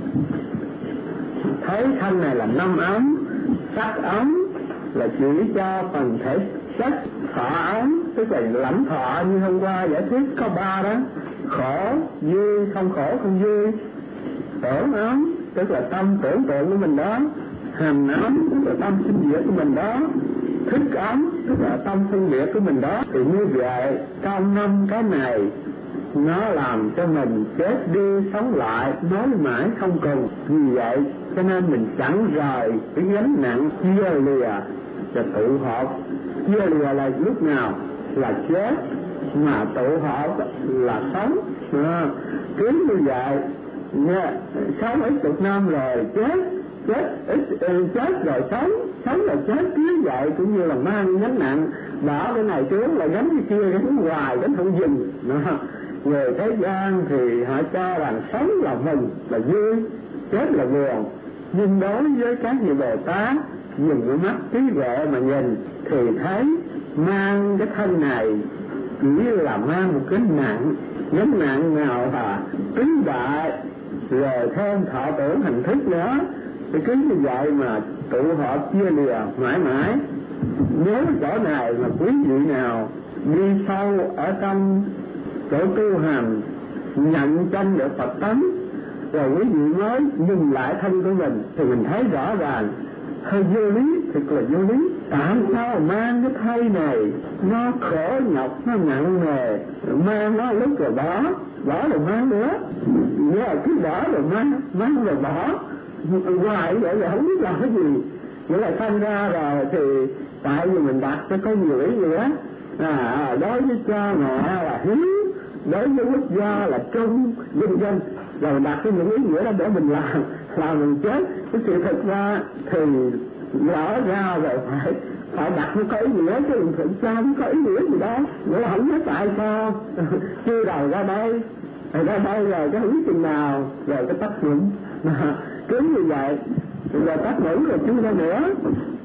thấy thân này là năm ấm, sắc ấm là chỉ cho phần thể chất, thọ ấm tức là lãnh thọ như hôm qua giải thích có ba đó, khổ vui không khổ không vui, tưởng ấm tức là tâm tưởng tượng của mình đó, hành ấm tức là tâm sinh diệt của mình đó, thức ấm tức là tâm phân biệt của mình đó. Thì như vậy trong năm cái này nó làm cho mình chết đi sống lại, nói mãi không cùng. Vì vậy cho nên mình chẳng rời cái gánh nặng chia lìa và tụ họp. Chia lìa là lúc nào? Là chết, mà tụ họp là sống. À, cứ như vậy nha, sống ít chục năm rồi chết, chết ít chết rồi sống, sống rồi chết cứ vậy, cũng như là mang gánh nặng, bỏ cái này xuống là gánh cái kia, gánh hoài gánh không dừng. Người thế gian thì họ cho rằng sống là mừng là vui, chết là buồn, nhưng đối với các vị Bồ Tát dùng cái mắt trí huệ mà nhìn thì thấy mang cái thân này chỉ là mang một cái nặng, gánh nặng nào là tứ đại, rồi thêm thọ tưởng hành thức nữa, thì cứ như vậy mà tụ họp chia lìa mãi mãi. Nếu chỗ này mà quý vị nào đi sâu ở trong chỗ tu hành, nhận chân được Phật tánh, rồi quý vị mới nhìn lại thân của mình thì mình thấy rõ ràng hơi vô lý, thật là vô lý. Tại sao mang cái thây này nó khổ nhọc, nó nặng nề, mang nó lúc rồi bỏ, bỏ rồi mang nữa, nếu là cứ bỏ rồi mang, mang rồi bỏ hoài vậy là không biết làm cái gì. Nghĩa là sanh ra rồi thì tại vì mình đặt cho có nhiều ý nữa. À, đối với cha mẹ là hiếu, đối với quốc gia là trung, vân vân, rồi đặt cái những ý nghĩa đó để mình làm, làm mình chết. Cái sự thật ra thì rõ ra rồi phải phải đặt nó có ý nghĩa, chứ đừng thực ra không có ý nghĩa gì đó. Nếu không biết tại sao chưa đầu ra đây, rồi ra đây rồi cái không biết chừng nào, rồi cái tắt ngủm, cứ như vậy, rồi tắt ngủm rồi chưa ra nữa.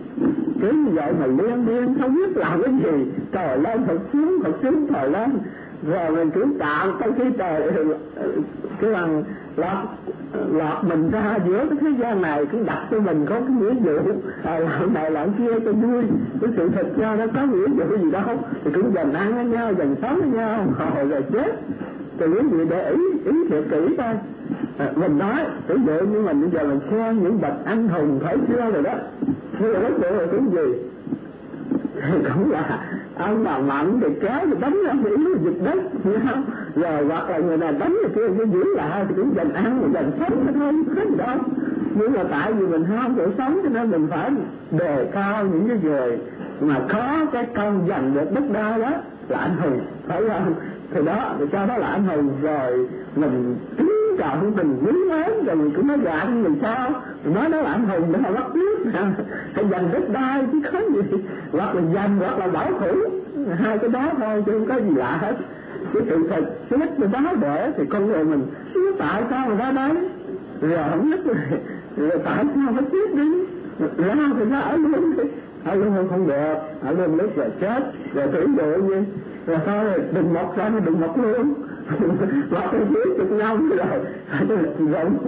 Cứ như vậy mà liên liên không biết làm cái gì, trời lên thật xuống, thật xuống trời lên. rồi mình cứ tạo cái khí trời cái bằng lọt lọt mình ra giữa cái thế gian này, cứ đặt cho mình có cái nghĩa vụ à, làm này làm kia cho vui, cái sự thật cho nó có nghĩa vụ gì đâu, thì cũng dành ăn với nhau, dành sống với nhau, hồi rồi chết. Thì quý vị để ý ý thiệt kỹ coi. À, mình nói ví dụ như mình bây giờ mình khen những bậc anh hùng thời xưa rồi đó, xưa đó xưa rồi cái gì thì cũng là ông nào mạnh thì kéo thì đánh ra thì yếu dịch đất, hiểu không? Rồi hoặc là người nào đánh người kia cái giữ lại thì cũng dành ăn và dành sống cái thôi, có gì đâu. Nhưng mà tại vì mình ham cuộc sống cho nên mình phải đề cao những cái người mà có cái công giành được đất đai đó là anh hùng, phải không? Thì đó, thì cho đó là anh hùng, rồi mình kính trọng mình quý mến, rồi mình cũng nói gạt mình sao, mình nói đó là anh hùng để mà bắt nước, hay giành đất đai chứ có gì, hoặc là giành hoặc là bảo thủ, hai cái đó thôi chứ không có gì lạ hết. Cái sự thật chết mình báo để thì con người mình tại sao mà ra đấy, rồi không biết rồi, rồi tại sao phải chết đi, ra thì ra ở luôn đi, ở luôn không được, ở luôn lúc rồi chết, rồi thử dụ như rồi thôi đừng mọc ra đừng mọc luôn, mọc cái dưới chục năm rồi rộng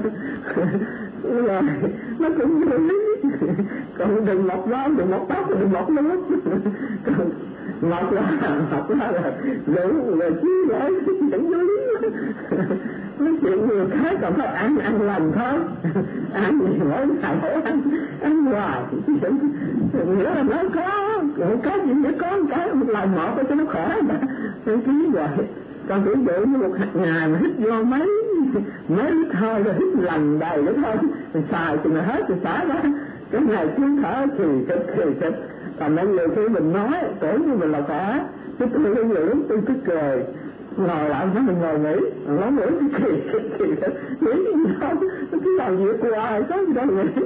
rồi nó cũng như lý, còn đừng mọc ra đừng mọc tóc đừng mọc luôn, mọc ra mọc ra là đủ rồi chứ vậy chẳng vô lý. Nói chuyện nhiều cái còn phải ăn ăn lành thôi, ăn gì mỗi ngày mỗi ăn ăn hoài, nghĩa là nó có có gì nữa, có một cái một lần một cho nó khỏe mà đăng ký vậy. Còn ví dụ như một ngày mà hít vô mấy mấy lít hơi rồi hít lần đầy đó thôi, mình xài thì mà hết thì xả ra cái này chuyên thở thì thịt thì thịt. Còn nên nhiều khi mình nói tưởng như mình là khỏe, cái tôi cái người lắm tôi cứ cười, ngồi lại nói mình ngồi nghỉ, nói nghỉ cái kỳ kỳ nghĩ gì đâu, nó cứ làm việc hoài có gì đâu nghỉ.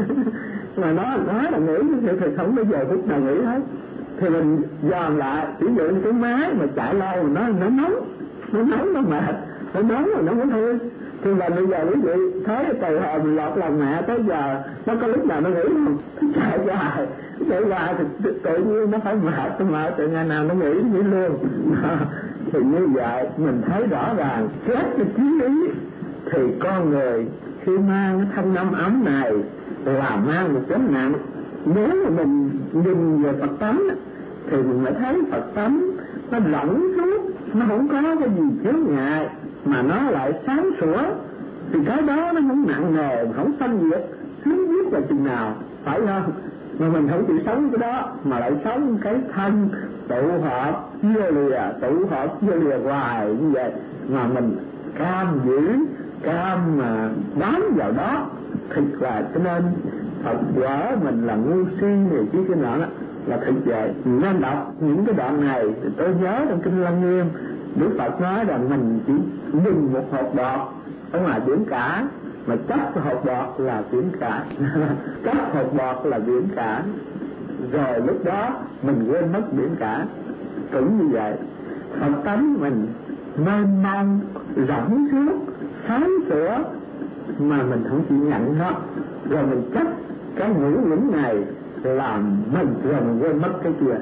Mà nó nói là nghỉ thì thì không bao giờ phút nào nghỉ hết. Thì mình dòm lại, ví dụ như cái máy mà chạy lâu nó nó nóng, nó nóng nó mệt, nó nóng rồi nó mới thôi. Thì là bây giờ quý vị thấy từ hồi mình lọt lòng mẹ tới giờ nó có lúc nào nó nghỉ không? Nó chạy dài, chạy dài thì tự nhiên nó phải mệt, mà từ ngày nào nó nghỉ nghỉ luôn. Thì như vậy mình thấy rõ ràng xét cái chí lý thì con người khi mang cái thân năm ấm này là mang một gánh nặng. Nếu mà mình nhìn về Phật tánh thì mình mới thấy Phật tánh nó rộng suốt, nó không có cái gì chướng ngại mà nó lại sáng sủa, thì cái đó nó không nặng nề, không sanh diệt, sướng biết là chừng nào, phải không? Mà mình không chịu sống cái đó mà lại sống cái thân tụ hợp chia lìa, tụ hợp chia lìa hoài như vậy, mà mình cam giữ, cam mà bám vào đó, thì là cho nên Phật quả mình là ngu si này chứ cái nọ đó là thực vậy. Nên đọc những cái đoạn này thì tôi nhớ trong kinh Lăng Nghiêm Đức Phật nói rằng mình chỉ đừng một hột bọt ở ngoài biển cả, mà chấp hột bọt là biển cả, chấp hột bọt là biển cả, rồi lúc đó mình quên mất biển cả. Cũng như vậy, Phật tánh mình mênh mông rộng suốt sáng sủa mà mình không chịu nhận nó, rồi mình chấp cái ngũ lĩnh này làm mình rồi mình quên mất cái kia.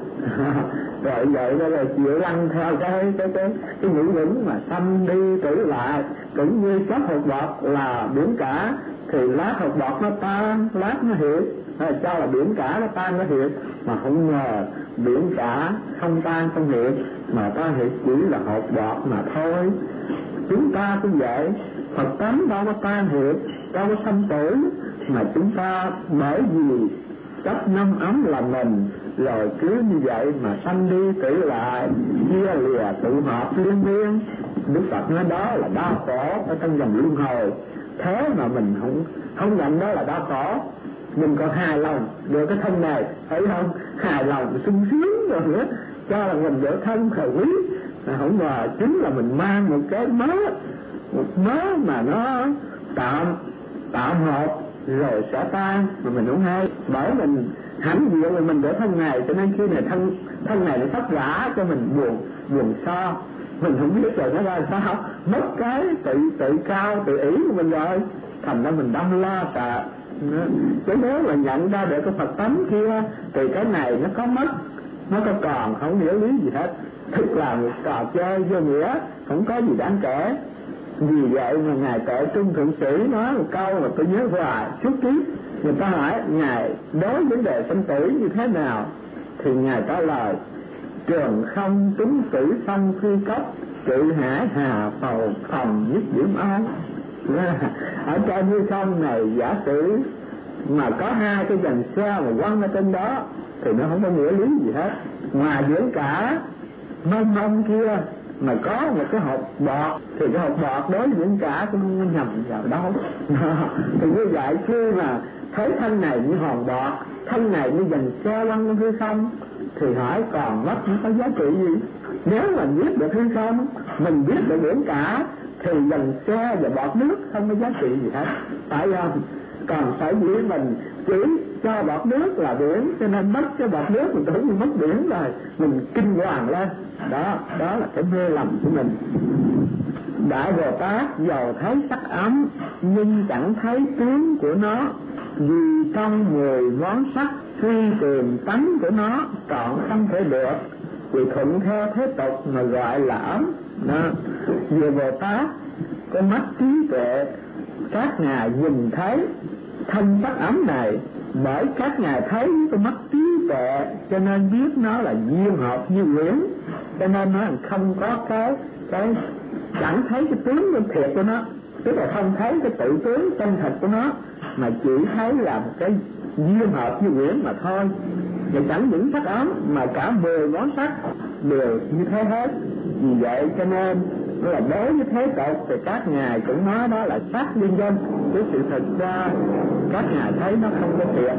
Rồi vậy đó là chịu lăn theo cái cái cái cái ngũ lĩnh mà sanh đi tử lại, cũng như các hột bọt là biển cả, thì lát hột bọt nó tan, lát nó hiện, cho là biển cả nó tan nó hiện, mà không ngờ biển cả không tan không hiện, mà ta hiện chỉ là hột bọt mà thôi. Chúng ta cũng vậy, Phật tánh đâu có tan hiện, đâu có sanh tử, mà chúng ta bởi vì chấp năm ấm là mình, rồi cứ như vậy mà sanh đi tử lại, chia lìa tụ hợp liên miên. Đức Phật nói đó là đau khổ ở trong dòng luân hồi. Thế mà mình không không nhận đó là đau khổ, mình còn hài lòng được cái thân này, thấy không? Hài lòng sung sướng rồi nữa, cho là mình được thân khởi quý, mà không ngờ chính là mình mang một cái mớ, một mớ mà nó tạm tạm hợp rồi sẽ tan mà mình không hay. Bởi mình hãnh diện là mình để thân này, cho nên khi này thân thân này nó sắp rã cho mình buồn buồn so, mình không biết rồi nó ra sao, mất cái tự tự cao tự ý của mình rồi, thành ra mình đâm lo sợ. Chứ nếu mà nhận ra được cái Phật tánh kia thì cái này nó có mất, nó có còn không nghĩa lý gì hết, thực là một trò chơi vô nghĩa, không có gì đáng kể. Vì vậy mà Ngài Tuệ Trung Thượng Sĩ nói một câu mà tôi nhớ hoài suốt kiếp. Người ta hỏi Ngài đối vấn đề sinh tử như thế nào, thì Ngài trả lời: trường không trúng tử sông phi cốc, cự hải hà phầu phòng nhất điểm ái. Ở trên như sông này giả sử mà có hai cái dàn xe mà quăng ở trên đó thì nó không có nghĩa lý gì hết. Ngoài biển cả mênh mông kia mà có một cái hộp bọt thì cái hộp bọt đối với biển cả cũng không nhầm vào đâu. Thì như vậy khi mà thấy thân này như hòn bọt, thân này như dàn xe quăng lên hư không, thì hỏi còn mất nó có giá trị gì? Nếu mình biết được hư không, mình biết được biển cả, thì dàn xe và bọt nước không có giá trị gì hết, phải không? Còn phải vì mình chỉ cho bọt nước là biển, cho nên mất cái bọt nước mình tưởng như mất biển rồi, mình kinh hoàng lên. Đó, đó là cái mê lầm của mình. Đại Bồ Tát dầu thấy sắc ấm nhưng chẳng thấy tướng của nó, vì trong mười món sắc suy tìm tánh của nó trọn không thể được, vì thuận theo thế tục mà gọi là ấm. Đó, vì Bồ Tát có mắt trí tuệ, các ngài nhìn thấy thân sắc ấm này, bởi các ngài thấy có mắt trí tuệ cho nên biết nó là duyên hợp như quyển, cho nên nó không có cái cái chẳng thấy cái tướng bên thiệt của nó, tức là không thấy cái tự tướng chân thật của nó, mà chỉ thấy là một cái duyên hợp như quyển mà thôi. Và chẳng những sắc ấm mà cả mười món sắc đều như thế hết. Vì vậy cho nên là đối với thế tục thì các ngài cũng nói đó là sắc liên danh, cái sự thật ra các ngài thấy nó không có thiệt.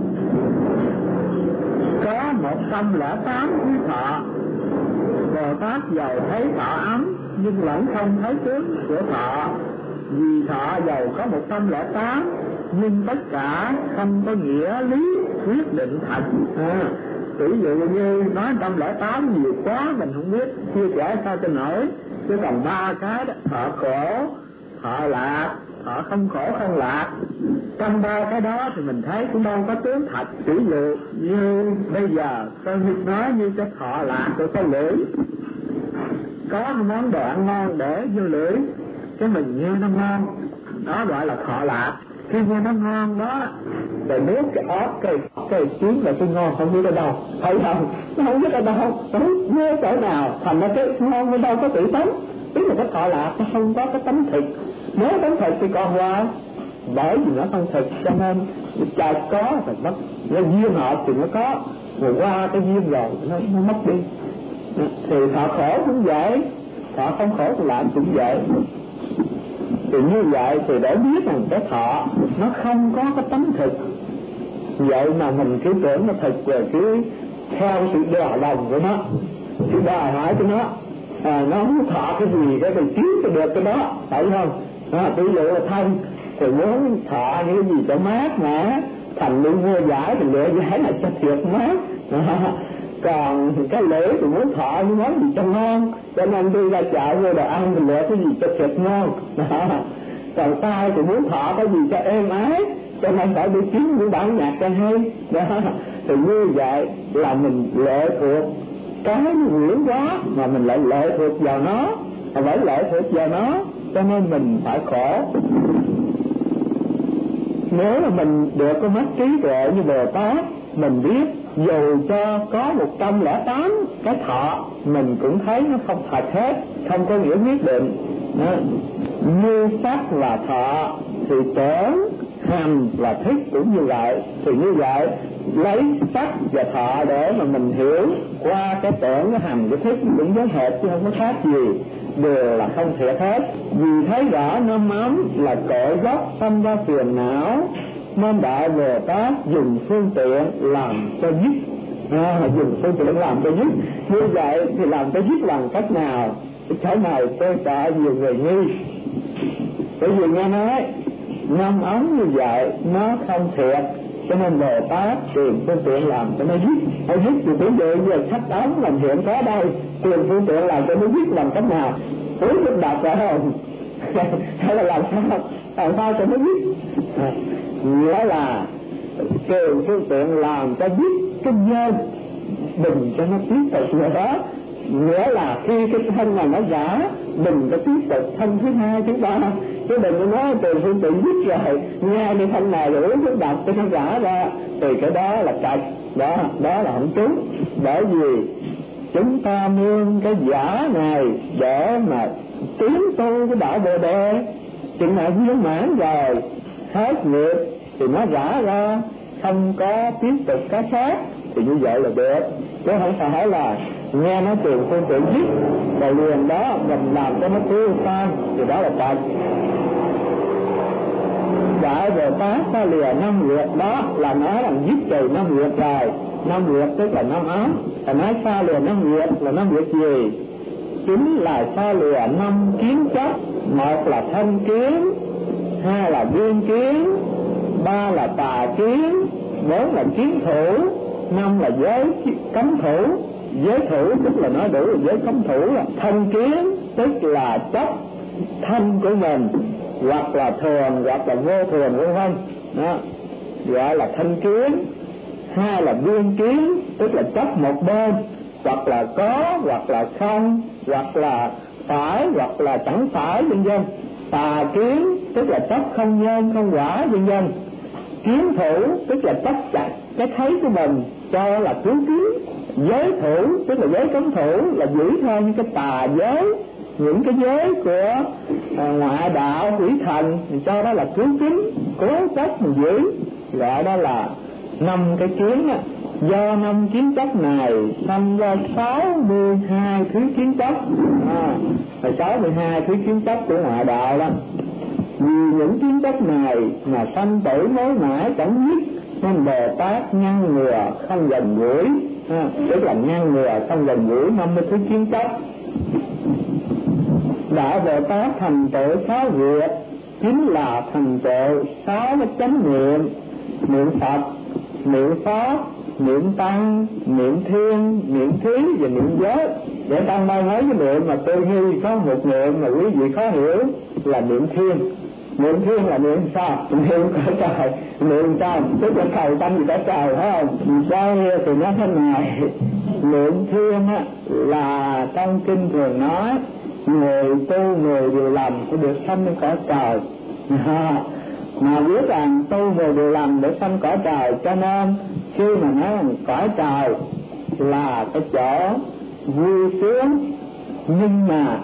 Có một trăm lẻ tám quý thọ, Bồ Tát dầu thấy thọ ấm nhưng vẫn không thấy tướng của thọ. Vì thọ dầu có một trăm lẻ tám nhưng tất cả không có nghĩa lý quyết định thật. À, ví dụ như nói một trăm lẻ tám nhiều quá mình không biết chia sẻ sao cho nổi. Chứ còn ba cái đó, thọ khổ, thọ lạc, thọ không khổ không lạc, trong ba cái đó thì mình thấy cũng đâu có tướng thật. Ví dụ như bây giờ tôi nói như cái thọ lạc của cái lưỡi, có một món đồ ăn ngon để vô lưỡi, cái mình nghe nó ngon, đó gọi là thọ lạc. Khi nghe nó ngon đó, rồi nuốt cái ớt, cái cái tiếng là cái ngon không biết ở đâu, thấy không? Nó không biết ở đâu, nó không nghe chỗ nào, thành ra cái ngon ở đâu có tự tánh. Tức là cái thọ lạc nó không có cái tánh thực. Nếu tánh thực thì còn qua, bởi vì nó không thực cho nên chợt có rồi mất. Nó duyên hợp thì nó có, rồi qua cái duyên rồi nó, nó mất đi. Thì thọ khổ cũng vậy, thọ không khổ thì làm cũng vậy. Thì như vậy thì để biết rằng cái thọ nó không có cái tánh thực, vậy mà mình cứ tưởng nó thực rồi cứ theo sự đòi lòng của nó, sự đòi hỏi của nó, à, nó muốn thọ cái gì cái mình kiếm cho được cái đó, phải không? À, ví dụ là thân thì muốn thọ những cái gì cho mát mà thành luôn mua giải thì lựa giải là cho thiệt mát. À, còn cái lưỡi thì muốn thọ những món gì cho ngon, cho nên đi ra chợ mua đồ ăn thì lựa cái gì cho thiệt ngon. Đó. Còn tai thì muốn thọ cái gì cho êm ái, cho nên phải đi kiếm những bản nhạc cho hay. Đó. Thì như vậy là mình lệ thuộc cái quyển quá mà mình lại lệ thuộc vào nó, mà phải lệ thuộc vào nó, cho nên mình phải khổ. Nếu là mình được có mắt trí tuệ như Bồ Tát, mình biết dù cho có một trăm lẻ tám cái thọ mình cũng thấy nó không thật hết, không có nghĩa quyết định. Đó. Như sắc và thọ thì tưởng, hành và thức cũng như vậy. Thì như vậy lấy sắc và thọ để mà mình hiểu qua cái tưởng, cái hành, cái thức cũng giống hệt chứ không có khác gì, đều là không thiệt hết. Vì thấy rõ năm ấm là cội gốc sinh ra phiền não, nên Đại Bồ Tát dùng phương tiện làm cho dứt. À, dùng phương tiện làm cho dứt. Như vậy thì làm cho dứt bằng cách nào? Cái này tôi sợ nhiều người nghi. Bởi vì nghe nói năm ấm như vậy nó không thiệt, cho nên Bồ Tát tìm phương tiện làm cho nó dứt. Nó dứt thì tưởng tượng giờ sách ấm làm hiện có đây, tìm phương tiện làm cho nó dứt bằng cách nào? Cuối mình đọc phải không? Hay là làm sao? Làm sao cho nó dứt? À, nghĩa là tìm phương tiện làm cho dứt cái nhân, đừng cho nó tiếp tục nữa đó. Nghĩa là khi cái thân này nó giả, đừng có tiếp tục thân thứ hai thứ ba, chứ đừng có nói từ phương tiện giết rồi nghe đi thân này rồi uống thuốc độc cho nó giả ra, thì cái đó là trật, đó đó là không trúng. Bởi vì chúng ta nương cái giả này để mà tiến tu cái đạo Bồ Đề, chừng nào viên mãn rồi hết nghiệp thì nó giả ra, không có tiếp tục cái khác, thì như vậy là được. Chứ không phải là nghe nó từ phương tiện giết rồi liền đó mình làm cho nó tiêu tan, thì đó là trật. Đại Bồ Tát ta lìa năm nghiệp, đó là nói là giết trừ năm nghiệp rồi. Năm nghiệp tức là năm ám, và nói xa lìa năm nghiệp là năm nghiệp gì? Chính là xa lìa năm kiến chấp. Một là thân kiến, hai là duyên kiến, ba là tà kiến, bốn là kiến thủ, năm là giới cấm thủ. Giới thủ tức là nói đủ là giới cấm thủ. Là thân kiến tức là chấp thân của mình, hoặc là thường hoặc là vô thường vân vân, đó gọi là thân kiến. Hai là duyên kiến tức là chấp một bên, hoặc là có hoặc là không, hoặc là phải hoặc là chẳng phải vân vân. Tà kiến tức là chấp không nhân không quả vân vân. Kiến thủ tức là chấp chặt cái thấy của mình cho là cứu kiến. Giới thủ tức là giới cấm thủ, là giữ theo những cái tà giới, những cái giới của à, ngoại đạo quỷ thần, thì cho đó là cứu kính, cố chấp mình giữ, gọi đó là năm cái kiến á. Do năm kiến chấp này sanh ra sáu mươi hai thứ kiến chấp, à, là sáu mươi hai thứ kiến chấp của ngoại đạo đó. Vì những kiến chấp này mà sanh tử mối mãi chẳng dứt, nên Bồ Tát ngăn ngừa không gần gũi, à, tức là ngăn ngừa không gần gũi năm mươi thứ kiến chấp. Đại Bồ Tát thành tựu sáu việc, chính là thành tựu sáu cái chánh niệm: niệm Phật, niệm Pháp, niệm Tăng, niệm Thiên, niệm Thí và niệm Giới. Để tăng mai mấy cái niệm mà tôi nghi có một niệm mà quý vị khó hiểu là niệm Thiên. Niệm Thiên là niệm sao? Niệm cõi trời. Niệm sao? Tức là cầu tâm gì cõi trời, phải không? Đây thì nó thế này: niệm Thiên á là trong kinh thường nói người tu người điều lầm sẽ được sanh lên cõi trời. À, mà biết rằng tu người điều lầm để sanh cõi trời, cho nên khi mà nói rằng cõi trời là cái chỗ vui sướng, nhưng mà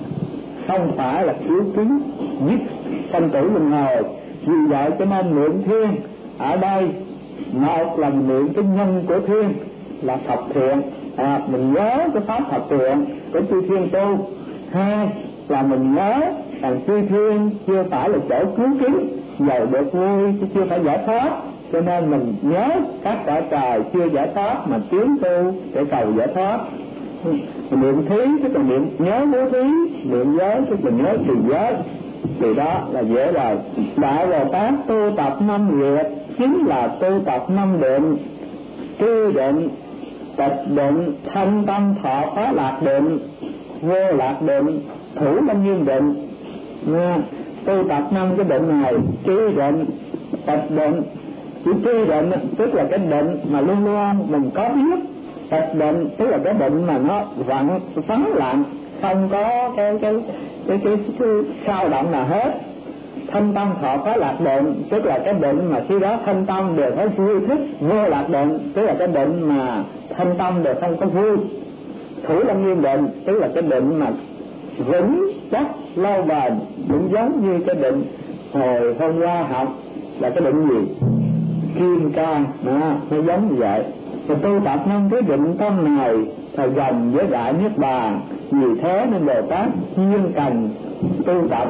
không phải là cứu kính giết sanh tử luân hồi. Vì vậy cho nên niệm Thiên ở đây, một là niệm cái nhân của Thiên là Phật thiện, à, mình nhớ cái pháp Phật thiện của chư Thiên tu. Hai là mình nhớ rằng chư Thiên chưa phải là chỗ cứu kính, giàu được vui chứ chưa phải giải thoát, cho nên mình nhớ các cõi trời chưa giải thoát mà tiến tu để cầu giải thoát. Niệm Thí tức là niệm nhớ bố thí, niệm Giới tức là nhớ trì giới, thì đó là dễ rồi. Đại Bồ Tát tu tập năm nghiệp, chính là tu tập năm định: tri định, tịch định, thanh tâm thọ phá lạc định, vô lạc định, thủ lâm nhiên định. Nha, tu tập năm cái định này: tri định, tịch định. Chỉ tri định tức là cái định mà luôn luôn mình có biết. Tịch định tức là cái định mà nó vặn vắng lặng, không có cái cái cái cái, cái sao động nào hết. Thanh tâm thọ phá lạc định tức là cái định mà khi đó thanh tâm đều thấy vui thích. Vô lạc định tức là cái định mà thanh tâm đều không có vui. Thủ lâm nhiên định tức là cái định mà vững chắc lâu bền, cũng giống như cái định hồi hôm qua học là cái định gì? Kim cang, nó giống như vậy. Và tu tập năm cái định tâm này là gần với đại niết bàn. Vì thế nên Bồ Tát chuyên cần tu tập.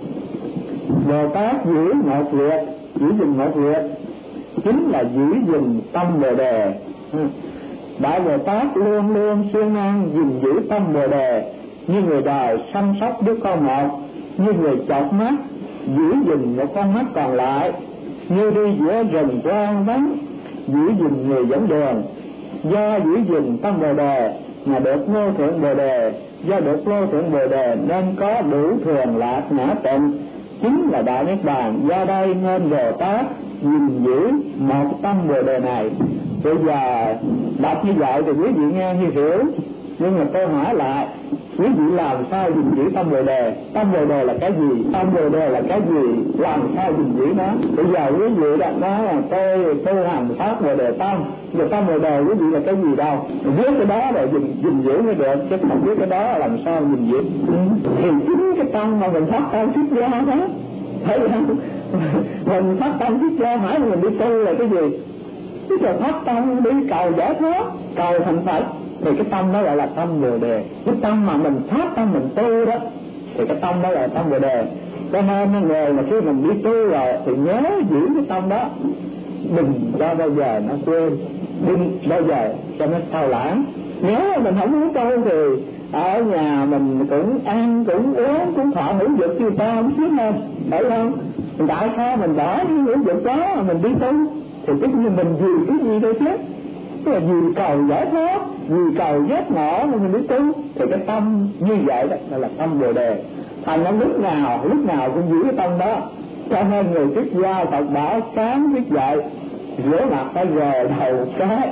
Bồ Tát giữ một việc, giữ gìn một việc, chính là giữ gìn tâm Bồ Đề. Đại Bồ Tát luôn luôn siêng năng gìn giữ tâm Bồ Đề, như người đời chăm sóc đứa con một, như người chọc mắt giữ gìn một con mắt còn lại, như đi giữa rừng quang vắng giữ gìn người dẫn đường. Do giữ gìn tâm Bồ Đề mà được vô thượng Bồ Đề, do được vô thượng Bồ Đề nên có đủ thường lạc ngã tịnh, chính là đại niết bàn. Do đây nên Bồ Tát gìn giữ một tâm Bồ Đề này. Bây giờ đọc như vậy thì quý vị nghe như hiểu, nhưng mà tôi hỏi lại, quý vị làm sao gìn giữ tâm Bồ Đề? Tâm Bồ Đề là cái gì? Tâm Bồ Đề là cái gì? Làm sao gìn giữ nó? Bây giờ quý vị đã nói là tôi tu hành pháp Bồ Đề tâm, nhưng tâm Bồ Đề quý vị là cái gì đâu? Viết cái đó rồi gìn, gìn giữ mới được, chứ không biết cái đó làm sao gìn giữ? Thì chính cái tâm mà mình phát tâm xuất gia đó, thấy không? Mình phát tâm xuất gia hỏi mình đi tu là cái gì? Tức là phát tâm đi cầu giải thoát, cầu thành Phật, thì cái tâm đó gọi là tâm Bồ Đề. Cái tâm mà mình phát tâm mình tu đó, thì cái tâm đó là tâm Bồ Đề. Cho nên người mà khi mình đi tu rồi thì nhớ giữ cái tâm đó, đừng cho bao giờ nó quên, đừng bao giờ cho nó sao lãng. Nếu mình không muốn tu thì ở nhà mình cũng ăn cũng uống cũng thọ hưởng dục như ta không xíu hơn, phải không? Tại sao mình bỏ cái hưởng dục đó mà mình đi tu? Thì tức như mình vì cái gì đây chứ? Tức là vì cầu giải thoát, vì cầu giác ngộ mà mình đi tu, thì cái tâm như vậy đó là tâm Bồ Đề. Thành nó lúc nào lúc nào cũng giữ cái tâm đó. Cho nên người xuất gia Phật bảo sáng thức dậy rửa mặt phải rờ đầu cái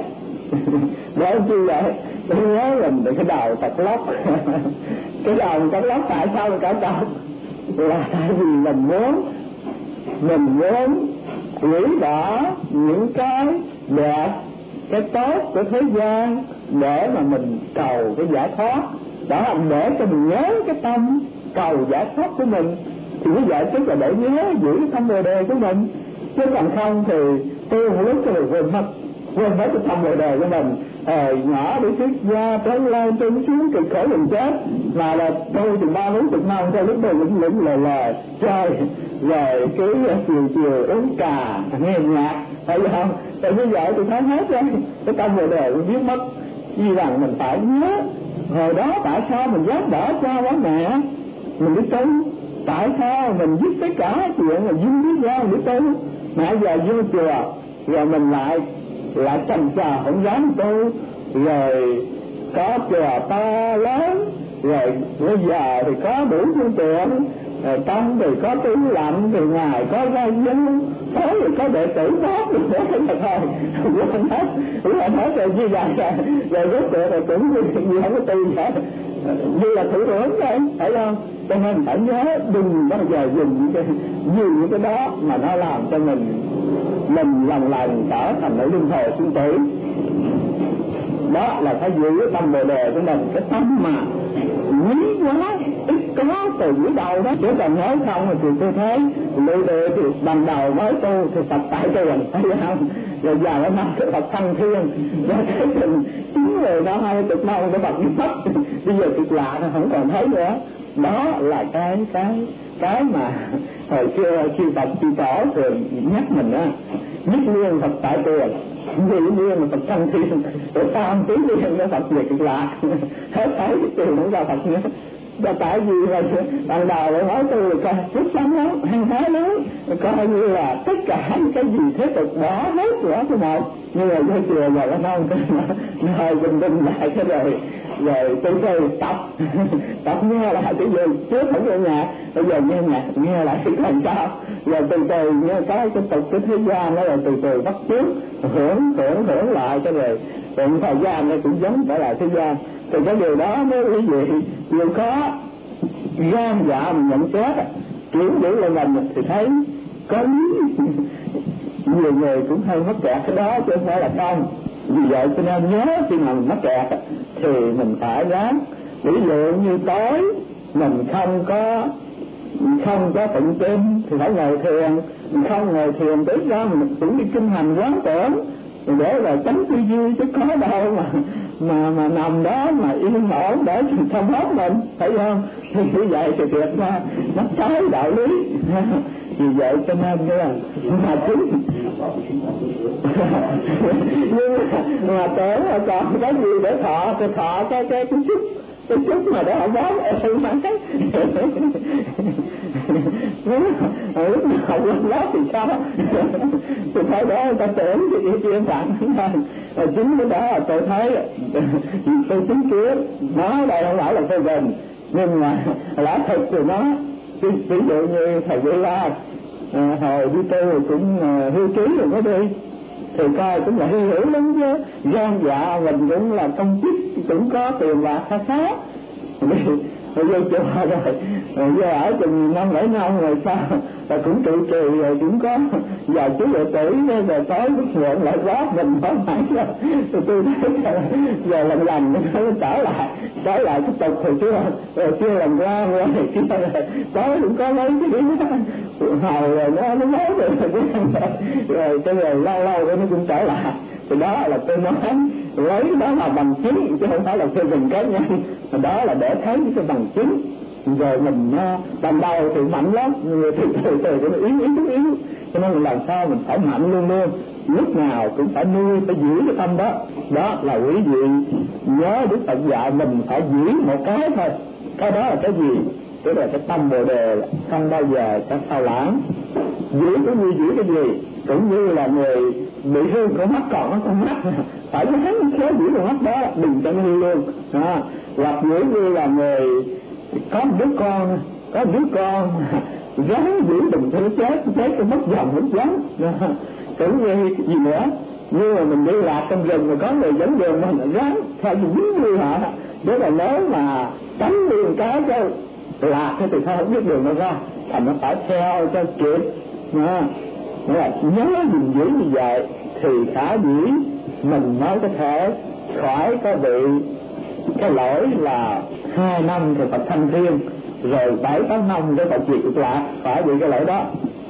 bởi như vậy tôi nhớ mình cái đầu tật lóc cái đầu tật lóc tại sao mà cả đầu là tại vì mình muốn mình muốn hủy bỏ những cái đẹp cái tốt của thế gian để mà mình cầu cái giải thoát đó, để cho mình nhớ cái tâm cầu giải thoát của mình. Thì như vậy tức là để nhớ giữ cái tâm Bồ Đề của mình, chứ còn không thì tôi một lúc tôi quên mất quên mất cái tâm Bồ Đề của mình. Ờ, nhỏ để xuất gia trốn lên trốn xuống cực khổ mình chết, mà là tôi từ ba bốn chục năm theo lúc tôi lững lững lờ lờ chơi rồi cứ chiều chiều uống trà nghe nhạc, phải không? Thì như vậy tôi thấy hết rồi, cái tâm Bồ Đề cũng biết mất. Vì rằng mình phải nhớ hồi đó tại sao mình dám bỏ cha bố mẹ mình đi tu, tại sao mình dứt tất cả chuyện mà dưng biết ra mình đi tu, mà giờ vô chùa rồi mình lại lại chần chờ không dám tu, rồi có chùa to lớn, rồi bây giờ thì có đủ phương tiện, rồi trong thì có tủ lạnh, thì ngoài có gia dân, tối thì có đệ tử đó, thì thế là thôi quên hết quên hết rồi như vậy rồi rồi rốt cuộc rồi cũng như không có tu hết, như là thủ hưởng thôi, phải không? Cho nên phải nhớ đừng bao giờ dùng những cái dùng những cái đó mà nó làm cho mình mình lần lần trở thành nỗi luân hồi sinh tử. Đó là phải giữ cái tâm Bồ Đề của mình, cái tâm mà quý quá ít có từ dưới đầu đó, chứ còn nói không thì tôi thấy lưu đề thì ban đầu mới tu thì Phật tại tiền, thấy không? Rồi giờ nó nói cái Phật thăng thiên, rồi cái tình chín người đó hai chục năm cái Phật mất, bây giờ cực lạ nó không còn thấy nữa. Đó là cái cái cái mà hồi xưa chư Phật chư Tổ thường nhắc mình á, nhất liên Phật tại tiền, nhị liên là Phật thăng thiên, rồi tam tứ liên nó Phật về cực lạ, hết thấy cái tiền không ra Phật nữa. Và tại vì là ban đầu để nói tôi là coi chút lắm lắm, hăng hái lắm, coi như là tất cả cái gì thế tục bỏ hết nữa cái một, nhưng mà vô chùa giờ nó không nó hơi bình bình lại cái rồi rồi tôi tôi tập tập nghe lại cái gì trước không nghe nhạc, bây giờ nghe nhạc nghe lại cái làm sao, rồi từ từ nghe cái cái tục cái thế gian đó, rồi từ từ bắt chước hưởng hưởng hưởng lại cái rồi rồi thời gian nó cũng giống trở lại thế gian. Thì cái điều đó mới quý vị dù có gan dạ mình nhận xét chuyển giữ lại mình thì thấy có lý nhiều người cũng hơi mắc kẹt cái đó chứ không phải là không. Vì vậy cho nên nhớ khi mà mình mắc kẹt thì mình phải ráng. Ví dụ như tối mình không có không có tụng kinh thì phải ngồi thiền, mình không ngồi thiền tới ra mình cũng đi kinh hành quán tưởng để là tránh tư duy, chứ có đâu mà mà mà nằm đó mà yên ổn để không hết mình, phải không? Thì như vậy thì thiệt ra nó trái đạo lý. Vì vậy cho nên cái là mà chính nhưng mà, mà tưởng là còn cái gì để thọ thì thọ cái cái cái chút cái chút mà để họ bón em mà cái lúc nào quên đó thì sao thì thấy đó người ta tưởng thì đi kia phản rồi chính cái đó là tôi thấy tôi chứng kiến nó đây không phải là phê bình, nhưng mà lẽ thực thì nó ví dụ như thầy Duy La à, hồi đi tu cũng uh, hưu trí rồi có đi thì coi cũng là hy hữu lắm chứ. Gan dạ mình cũng là công chức, cũng có tiền bạc khá khá. Rồi vô chùa rồi, rồi vô ở chừng năm bảy năm rồi sao, rồi cũng trụ trì, rồi cũng có vài chú đệ tử, rồi tối lúc muộn lại quá mình phải mãi rồi. Rồi tôi thấy giờ lần lần nó trở lại, trở lại tiếp tục thì chưa, rồi chưa lần qua rồi kia rồi, tối cũng có mấy cái điểm hồi rồi nó nó nói rồi, rồi cái rồi lâu lâu nó cũng trở lại. Thì đó là tôi nói lấy đó là bằng chứng, chứ không phải là phê bình cá nhân, mà đó là để thấy cái bằng chứng. Rồi mình ban đầu thì mạnh lắm, người thì từ từ thì nó yếu yếu yếu, cho nên làm sao mình phải mạnh luôn luôn, lúc nào cũng phải nuôi, phải giữ cái tâm đó. Đó là quý vị nhớ Đức Phật dạy mình phải giữ một cái thôi. Cái đó là cái gì? Tức là cái tâm Bồ Đề không bao giờ có sao lãng. Giữ cái gì? Giữ cái gì? Cũng như là người bị hư con mắt, còn nó con mắt phải có hắn khéo giữ con mắt đó, đừng cho nó hư luôn. À, hoặc giữ như là người có một đứa con, có một đứa con ráng giữ đừng cho nó chết, chết cho mất dòng mất giống. Cũng như gì nữa, như là mình đi lạc trong rừng mà có người dẫn đường mình ráng theo gì dính như họ. Đó là nếu mà tránh luôn cái cho lạc thì sao không biết đường đâu ra, thành nó phải theo cho kịp. À, là nhớ gìn giữ như vậy thì khả dĩ mình mới có thể khỏi có bị cái lỗi là hai năm thì Phật thanh thiên, rồi bảy tám năm để Phật diệt lạc, phải bị cái lỗi đó.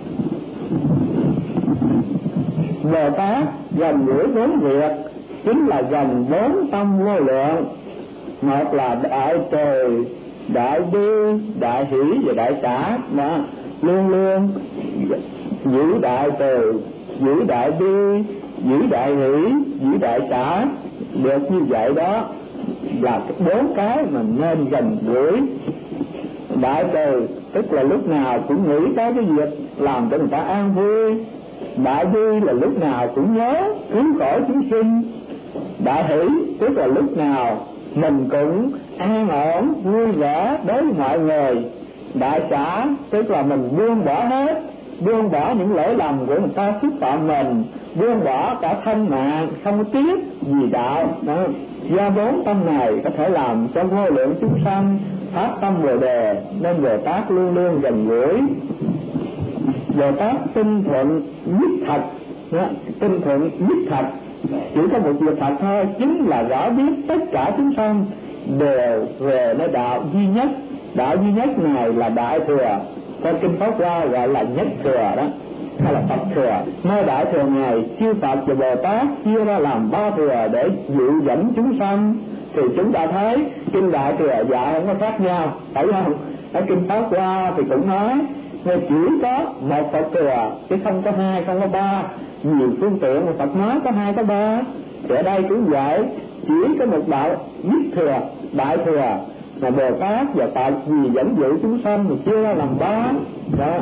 Bồ Tát gần gũi bốn việc, chính là gần bốn tâm vô lượng. Một là đại từ, đại bi, đại hỷ và đại xã. Đó, luôn luôn giữ đại từ, giữ đại bi, giữ đại hỷ, giữ đại xã. Được như vậy đó là bốn cái mình nên gần gũi. Đại từ tức là lúc nào cũng nghĩ tới cái việc làm cho người ta an vui. Đại bi là lúc nào cũng nhớ cứu khổ chúng sinh. Đại hỷ tức là lúc nào mình cũng an ổn vui vẻ đối với mọi người. Đại xã tức là mình buông bỏ hết, buông bỏ những lỗi lầm của người ta xúc phạm mình, buông bỏ cả thân mạng, không có tiếc vì đạo đó. Do bốn tâm này có thể làm cho vô lượng chúng sanh phát tâm Bồ Đề, nên Bồ Tát luôn luôn gần gũi. Bồ Tát tinh thuận nhất thật, tinh thuận nhất thật chỉ có một việc thật thôi, chính là rõ biết tất cả chúng sanh đều về nơi đạo duy nhất. Đạo duy nhất này là Đại Thừa, theo kinh Pháp Hoa gọi là nhất thừa đó, hay là Phật thừa. Nơi Đại Thừa này chư Phật và Bồ Tát chia ra làm ba thừa để dụ dẫn chúng sanh. Thì chúng ta thấy kinh Đại Thừa dạy không có khác nhau, phải không? Ở kinh Pháp Hoa thì cũng nói người chỉ có một Phật thừa chứ không có hai, không có ba. Nhiều phương tiện mà Phật nói có hai có ba, thì ở đây cũng vậy, chỉ có một đạo nhất thừa, Đại Thừa, mà Bồ Tát và Phật vì dẫn dụ chúng sanh thì chia ra làm ba đó.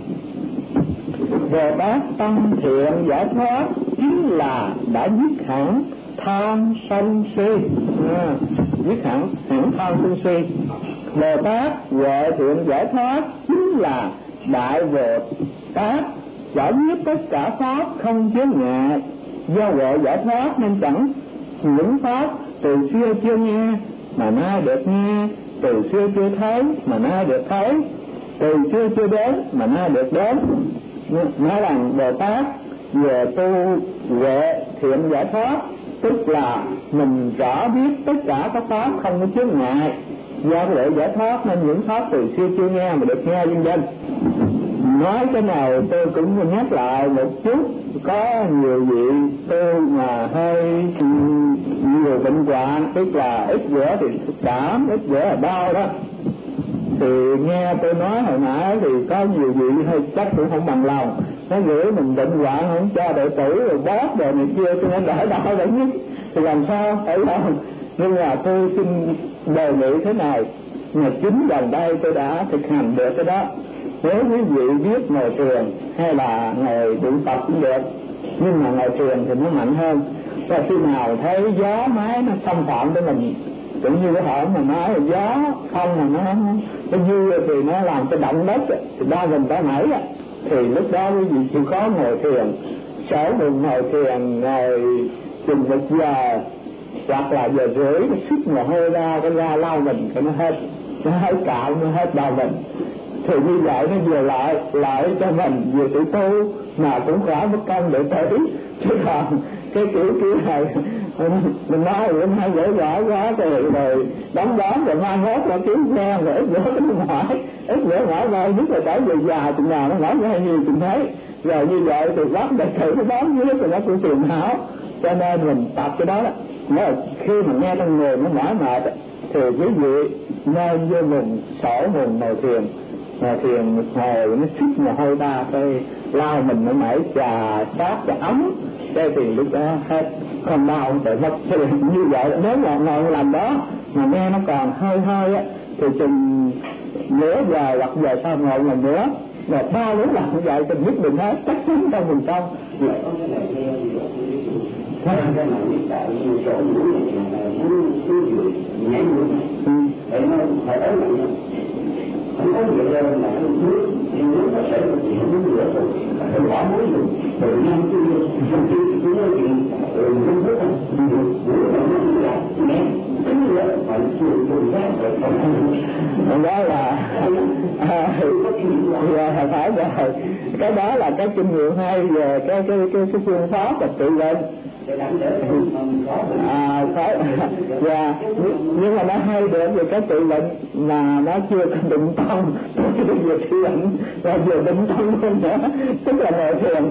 Bồ Tát tâm thiện giải thoát chính là đã dứt hẳn tham sân si, à, dứt hẳn hẳn tham sân si. Bồ Tát huệ thiện giải thoát chính là Đại Bồ Tát giải quyết tất cả pháp không chướng ngại. Do huệ giải thoát nên chẳng những pháp từ xưa chưa nghe mà nay được nghe, từ xưa chưa thấy mà nay được thấy, từ xưa chưa đến mà nay được đến. Nói rằng Bồ Tát về tu huệ thiện giải thoát tức là mình rõ biết tất cả các pháp không có chướng ngại. Do huệ giải thoát nên những pháp từ xưa chưa nghe mà được nghe vân vân. Nói cái nào tôi cũng nhắc lại một chút, có nhiều vị tôi mà hơi nhiều bệnh hoạn, tức là ít bữa thì cảm, ít bữa là đau đó. Thì nghe tôi nói hồi nãy thì có nhiều vị hơi chắc cũng không bằng lòng, nó gửi mình bệnh hoạn không cho đệ tử rồi bóp rồi này kia cho nên đỡ đau đỡ nhất. Thì làm sao phải không? Nhưng mà tôi xin đề nghị thế này, ngày chính gần đây tôi đã thực hành được cái đó. Nếu quý vị biết ngồi thiền hay là ngồi tụng Phật cũng được, nhưng mà ngồi thiền thì nó mạnh hơn. Và khi nào thấy gió mái nó xâm phạm tới mình, cũng như cái hổm mà nói gió không mà nó nó dư thì nó làm cho động đất thì đa mình ta nảy, thì lúc đó quý vị chịu khó ngồi thiền sổ mình ngồi thiền ngồi chừng một giờ hoặc là giờ rưỡi nó xích mồ hôi ra cái ra lau mình cái nó hết nó hết cạo nó hết đầu mình, thì như vậy nó vừa lợi lợi cho mình vừa tự tu mà cũng khỏi mất công để tới. Chứ còn cái kiểu kiểu này mình nói rồi hay dễ dãi quá rồi rồi đóng đón rồi mai mốt là kiếm nghe rồi ít nữa cái nó mỏi ít nữa mỏi rồi nhất là trở về già chừng nào nó mỏi ra nhiều chừng thấy rồi như vậy thì lắm để thử nó bám dưới rồi nó cũng phiền não. Cho nên mình tập cái đó đó, nếu khi mà nghe trong người nó mỏi mệt thì quý vị nên vô vùng sổ vùng ngồi thiền ngồi thiền ngồi nó xích mồ hôi ra cái lao mình nó mẩy trà sát cho ấm cái thì lúc đó hết không đau không tự mất. Thì như vậy nếu mà ngồi làm đó mà nghe nó còn hơi hơi á thì chừng nửa giờ hoặc giờ sau ngồi lần nữa rồi ba bốn lần như vậy thì nhất định hết chắc chắn trong vùng trong. Thế là cái này tại vì chỗ mũi này là muốn cứ người nhảy mũi để nó phải ấn lạnh không có gì đâu là cái nước thì nước nó sẽ là chuyện nước lửa rồi phải bỏ muối rồi rồi năm cái năm cái cái nó chuyện rồi không biết không mũi mà nó là nghe cái lửa phải chịu chịu ra rồi không đó là à, phải rồi cái đó là cái kinh nghiệm hay về cái cái cái, cái phương pháp và tự lên à phải và nhưng mà nó hay được về cái tự lệnh mà nó chưa có định tông chưa vừa tự lệnh và vừa định tông luôn nữa, tức là ngồi thiền.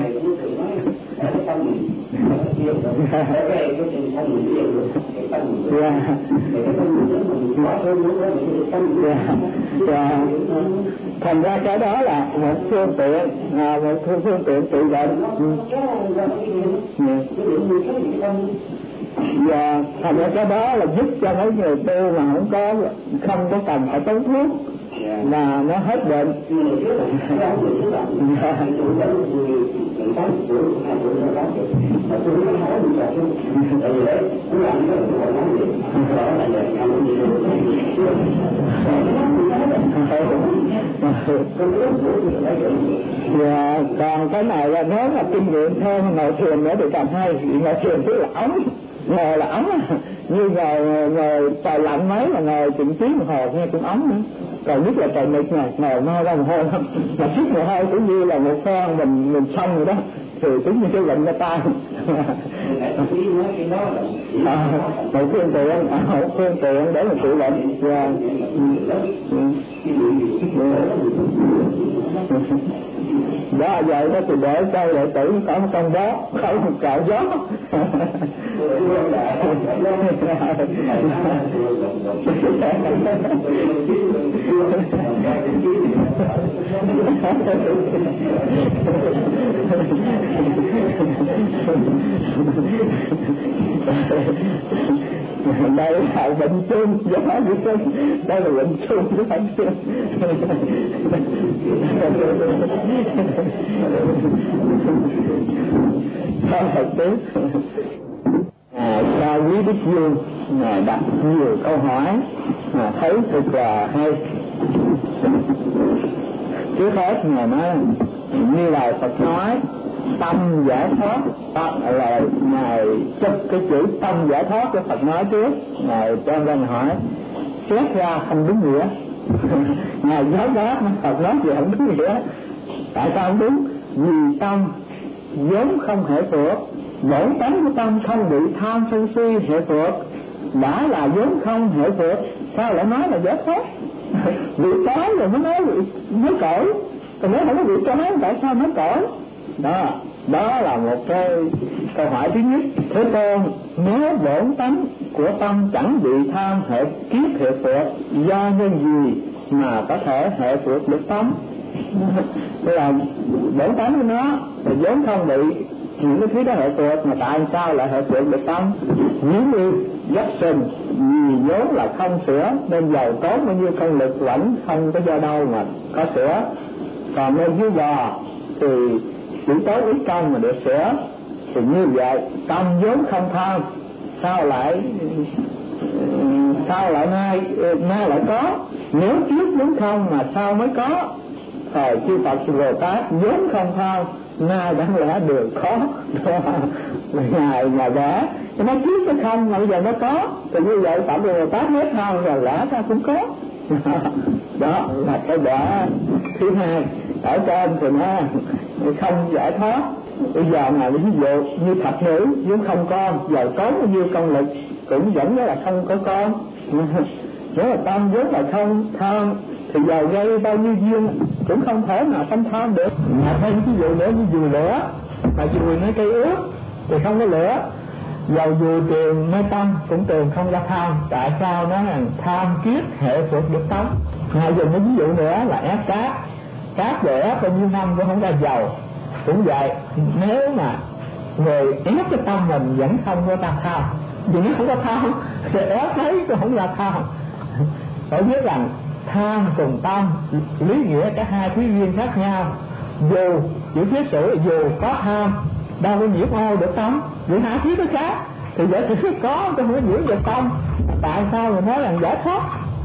Và thành ra cái đó là một phương tiện à, một phương tiện tự lệnh. Và thành ra cái đó là giúp cho mấy người tu mà không có không có cần phải tốn thuốc mà nó hết bệnh. Và còn cái này là nếu mà kinh nghiệm thêm ngồi thiền nữa thì càng hay, ngồi thiền tức là ấm, ngồi là ấm như ngồi ngồi trời lạnh mấy mà ngồi chừng tiếng đồng hồ nghe cũng ấm nữa. Còn nhất là trời mịt này ngồi no ra mồ hôi không mà chút mồ hôi cũng như là một con mình mình xong rồi đó thì cũng như cái lạnh ra tay. À, một phương tiện à, một phương tiện để mà tự lệnh. Và đó vậy đó thì để cho đệ tử có một con gió khởi một cạo gió. Đây là bệnh chung gió gì chứ, đây là bệnh chung chứ không chứ. Thật tiếc. À, cho quý Đức Dương Ngài đặt nhiều câu hỏi mà thấy thật là hay. Trước hết Ngài nói như lời Phật nói tâm giải thoát, là Ngài chụp cái chữ tâm giải thoát của Phật nói trước. Ngài cho nên hỏi xét ra không đúng nghĩa. Ngài giải thoát Phật nói gì không đúng nghĩa. Tại sao không đúng? Vì tâm vốn không hệ thuộc, bổn tánh của tâm không bị tham sân si hệ thuộc, đã là vốn không hệ thuộc sao lại nói là giải thoát? Bị trói rồi mới nói mới cõi, còn nếu không có bị trói tại sao nói cõi? Đó, đó là một cái câu hỏi thứ nhất. Thế tôn, nếu bổn tánh của tâm chẳng bị tham hệ kiết hệ thuộc, do nhân gì mà có thể hệ thuộc được tâm? Tức là bổn tánh của nó thì vốn không bị những cái thứ đó hệ thuộc, mà tại sao lại hệ thuộc được tâm? Những như dắt sinh vì vốn là không sửa nên giàu tốn bao nhiêu công lực vẫn không có do đâu mà có sửa. Còn nên dưới bò thì chỉ tốn ít công mà được sửa. Thì như vậy tâm vốn không tham, sao lại sao lại nay nay lại có? Nếu trước vốn không mà sao mới có? Thời chư Phật Bồ Tát vốn không tham nay đáng lẽ đường khó ngày ngày vẽ nó trước cái không mà bây giờ nó có, thì như vậy Phạm Bồ Tát hết thôi rồi lẽ ra cũng có. Đó là cái vẽ thứ hai. Ở trên thì nó không giải thoát. Bây giờ mà ví dụ như thập nữ vốn không con, giờ có bao nhiêu công lực cũng vẫn là không có con. Nếu là tâm vốn là không tham thì giờ gây bao nhiêu duyên cũng không thể nào không tham được. Mà thêm ví dụ nữa như dùi lửa, mà dùi nó cây ướt thì không có lửa. Dầu dùi tiền mê tâm cũng tiền không ra tham. Tại sao nó là tham kiết hệ thuộc được tấm. Ngay dùng cái ví dụ nữa là ép cát. Cát để ép bao nhiêu năm cũng không ra dầu. Cũng vậy, nếu mà người ép cái tâm mình vẫn không có ta tham, vì nó không có tham thì ép thấy cũng không ra tham. Phải biết rằng tham cùng tâm lý nghĩa cả hai thí duyên khác nhau. Dù chữ thiết sử dù có tham đâu có nhiễm ô được tâm, vì hai thứ nó khác thì giải thích có chứ không có nhiễm được tâm. Tại sao người nói là giải thoát?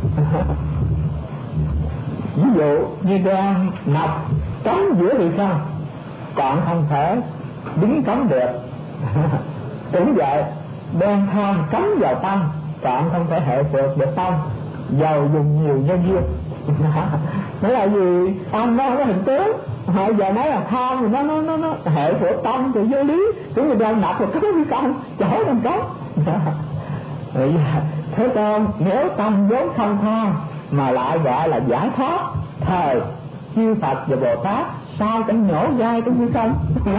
Ví dụ như đang nọc cấm giữa thì sao còn không thể đứng cấm được. Cũng vậy, đang tham cấm vào tâm còn không thể hệ thuộc được tâm, dầu dùng nhiều nhân duyên. Nó là gì? Tâm nó không có hình tướng. Họ giờ nói là tham thì nó nó nó, nó hệ thuộc tâm thì vô lý. Chúng mình đang nạp một cái với tâm chỗ làm cấm. Thế con nếu tâm vốn không tham mà lại gọi là giải thoát, thời chư Phật và Bồ Tát sao chẳng nhổ dai trong như không?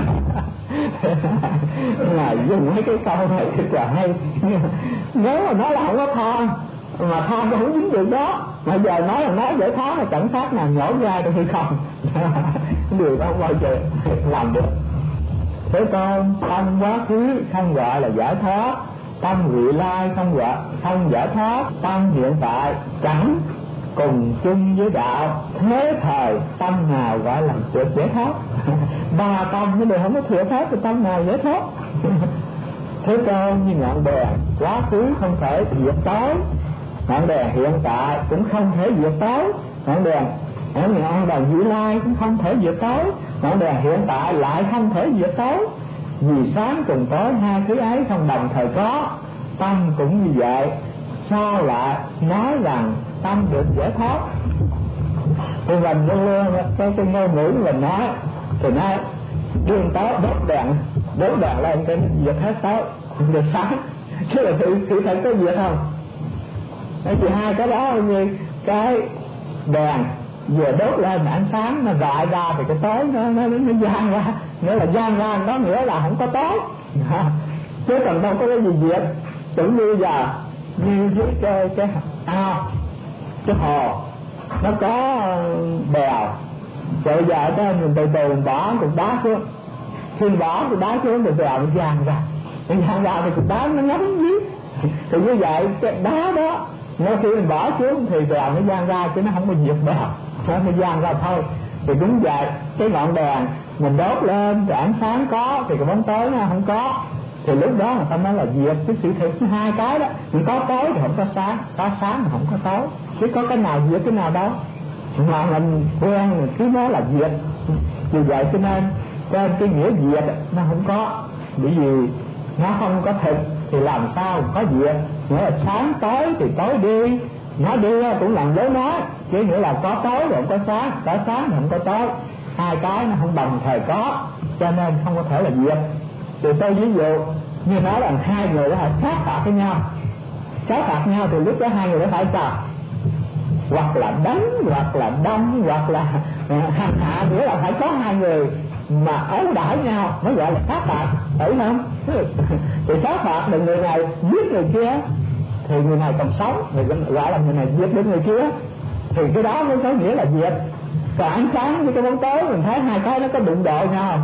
Là dùng mấy cái câu này thật là hay. Nếu mà nói là không có tham mà tham nó không dính được đó, mà giờ nói là nói giải thoát là chẳng khác nào nhổ dai trong như không. Điều đó không bao giờ làm được. Thế con tâm quá khứ không gọi là giải thoát, tâm vị lai không gọi không giải thoát, tâm hiện tại chẳng cùng chung với đạo, thế thời tâm nào gọi là được giải thoát? Ba tâm nó đều không có thừa thoát thì tâm nào giải thoát? Thế con như ngọn đèn quá khứ không thể diệt tối, ngọn đèn hiện tại cũng không thể diệt tối, ngọn đèn ở ngọn đèn vị lai cũng không thể diệt tối, ngọn đèn hiện tại lại không thể diệt tối. Vì sáng cùng tối hai thứ ấy không đồng thời có, tâm cũng như vậy, sao lại nói rằng tâm được giải thoát? Thì mình luôn luôn cái cái ngôn ngữ mình nói thì nói đương tối đốt đèn đốt đèn lên cái diệt hết tối được sáng, chứ là sự sự thật có diệt không? Đấy, thì hai cái đó như cái đèn vừa đốt lên mà ánh sáng nó rọi ra thì cái tối nó nó nó gian ra, nghĩa là gian ra đó nghĩa là không có tối. Chứ còn đâu có cái gì diệt. Tưởng như giờ như dưới cái cái ao cái hồ nó có bèo, rồi giờ đó mình từ từ mình bỏ cục đá xuống, khi bỏ cục đá xuống thì bèo nó gian ra, nó gian ra thì cục đá nó ngấm dưới. Thì như vậy cái đá đó nó khi mình bỏ xuống thì bèo nó gian ra chứ nó không có diệt bèo, nó mới gian ra thôi. Thì đúng vậy, cái ngọn đèn mình đốt lên rồi ánh sáng có thì cái bóng tối nó không có, thì lúc đó người ta nói là diệt. Cái sự thật thứ hai cái đó, mình có tối thì không có sáng, có sáng thì không có tối, chứ có cái nào diệt cái nào đâu. Mà mình quen mình cứ nói là diệt. Vì vậy cho nên trên cái nghĩa diệt nó không có, bởi vì nó không có thực thì làm sao có diệt. Nghĩa là sáng tối thì tối đi, nó đi cũng làm lối nói, chứ nghĩa là có tối rồi không có sáng, có sáng thì không có tối, hai cái nó không đồng thời có, cho nên không có thể là diệt. Thì tôi ví dụ như nói là hai người đó phải sát phạt với nhau, sát phạt nhau thì lúc đó hai người đó phải sao? Hoặc là đánh, hoặc là đâm, hoặc là hành hạ, nghĩa là phải có hai người mà ấu đãi nhau mới gọi là sát phạt, phải không? Thì sát phạt là người này giết người kia thì người này còn sống, thì gọi là người này giết đến người kia, thì cái đó mới có nghĩa là diệt. Còn ánh sáng với cái bóng tối mình thấy hai cái nó có đụng độ nhau,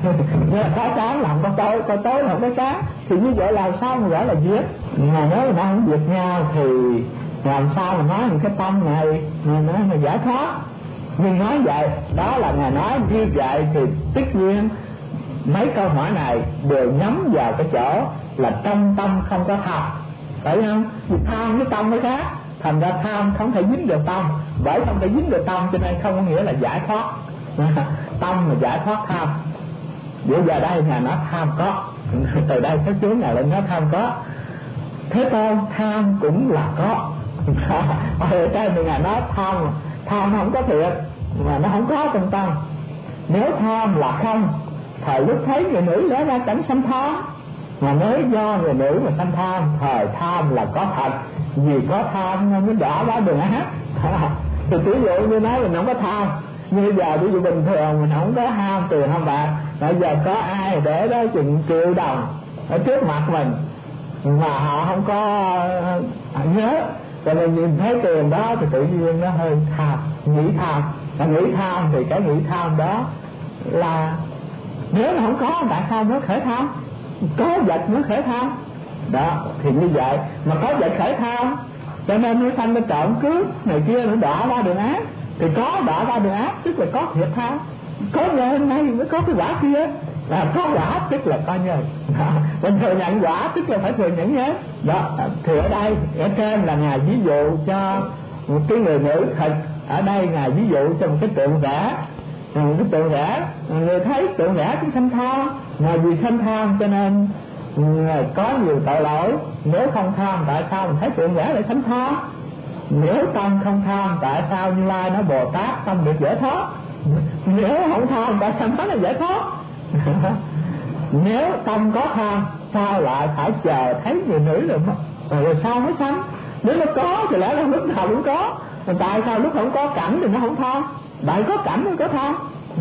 có sáng là không có tối, có tối là không có sáng, thì như vậy là sao mà gọi là diệt? Mà nếu mà nó không diệt nhau thì làm sao mà nói những cái tâm này mà nói là giải thoát? Nhưng nói vậy đó là Ngài nói như vậy thì tất nhiên mấy câu hỏi này đều nhắm vào cái chỗ là trong tâm không có tham, phải không? Vì tham với tâm mới khác, thành ra tham không thể dính được tâm, bởi không thể dính được tâm cho nên không có nghĩa là giải thoát. Tâm mà giải thoát tham, Bây giờ đây nhà nó tham có, từ đây cái chú nhà lên nó tham có. Thế Tôn tham cũng là có. Ở trên thì nhà nó tham, tham không có thiệt mà nó không có trong tâm. Nếu tham là không, thời lúc thấy người nữ lẽ ra chẳng sanh tham, mà nếu do người nữ mà sanh tham, thời tham là có thật. Vì có tham nên mới đỏ quá đường ác. Thì ví dụ như nói mình không có tham, như bây giờ ví dụ bình thường mình không có ham tiền ham bạc, bây giờ có ai để đó chừng triệu đồng ở trước mặt mình mà họ không có nhớ, cho nên nhìn thấy tiền đó thì tự nhiên nó hơi tham, nghĩ tham. Mà nghĩ tham thì cái nghĩ tham đó là nếu nó không có, tại sao nó khởi tham? Có vật nó khởi tham đó, thì như vậy mà có vật khởi tham cho nên nó sanh nó trộm cướp này kia, nó đỏ ra đường ác. Thì có đỏ ra đường ác tức là có thiệt tham, có nhờ hôm nay mới có cái quả kia. À, có quả tức là coi nhờ, mình thừa nhận quả tức là phải thừa nhận nhé. Đó, thì ở đây ở trên là ngài ví dụ cho một cái người nữ thật. Ở đây ngài ví dụ cho một cái tượng vẽ, một cái tượng vẽ, người thấy tượng vẽ cũng sanh tham, mà vì sanh tham cho nên có nhiều tội lỗi. Nếu không tham tại sao mình thấy tượng vẽ lại sanh tham? Nếu tâm không tham tại sao Như Lai nói Bồ Tát tâm được giải thoát? Nếu không tham tại sao nó là giải thoát? Nếu tâm có tham sao lại phải chờ thấy người nữ rồi, rồi sao mới sanh? Nếu nó có thì lẽ ra lúc nào cũng có, mà tại sao lúc không có cảnh thì nó không tham? Tại có cảnh mới có tham.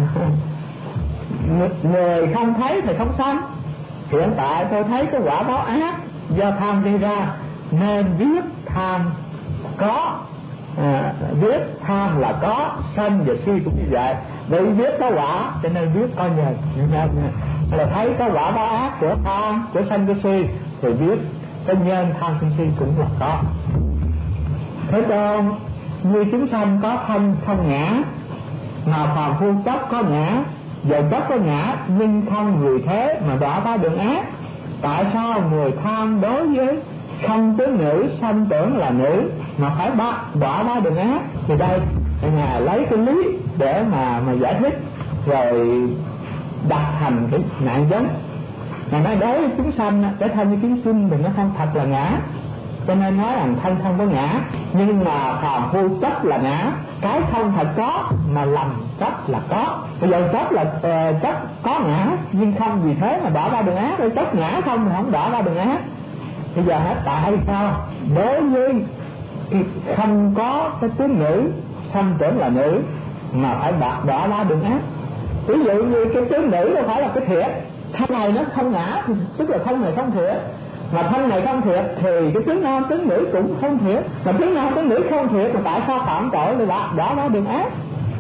Người không thấy thì không sanh. Hiện tại tôi thấy cái quả báo ác do tham gây ra nên biết tham có, à, biết tham là có, sanh và si cũng như vậy. Vì biết có quả cho nên biết coi nhờ, là thấy có quả báo ác của tham, của sanh của si thì biết cái nhân tham sân si cũng là có. Thế còn như chúng sanh có thân không ngã, mà phàm phu chấp có ngã, giờ chấp có ngã nhưng không vì thế mà đọa ba đường ác. Tại sao người tham đối với không tướng nữ sanh tưởng là nữ mà phải ba đọa ba đường ác? Thì đây ngài lấy cái lý để mà mà giải thích rồi đặt thành cái nạn vấn. Mà nói đối với chúng sanh, cái thân với chúng sinh thì nó không thật là ngã, cho nên nói rằng thân không có ngã. Nhưng mà phàm phu chấp là ngã, cái không thật có mà lầm chấp là có. Bây giờ chấp là uh, chấp có ngã nhưng không vì thế mà đỏ ra đường ác. Rồi chấp ngã không thì không đỏ ra đường ác. Bây giờ hết tại sao đối với không có cái tướng nữ sanh tưởng là nữ mà phải đỏ, đỏ ra đường ác? Ví dụ như cái tướng nữ đâu phải là cái thiệt, thân này nó không ngã thì tức là thân này không thiệt, mà thân này không thiệt thì cái tướng nam tướng nữ cũng không thiệt, mà tướng nam tướng nữ không thiệt mà tại sao phạm tội thì đã đó nó đường ác?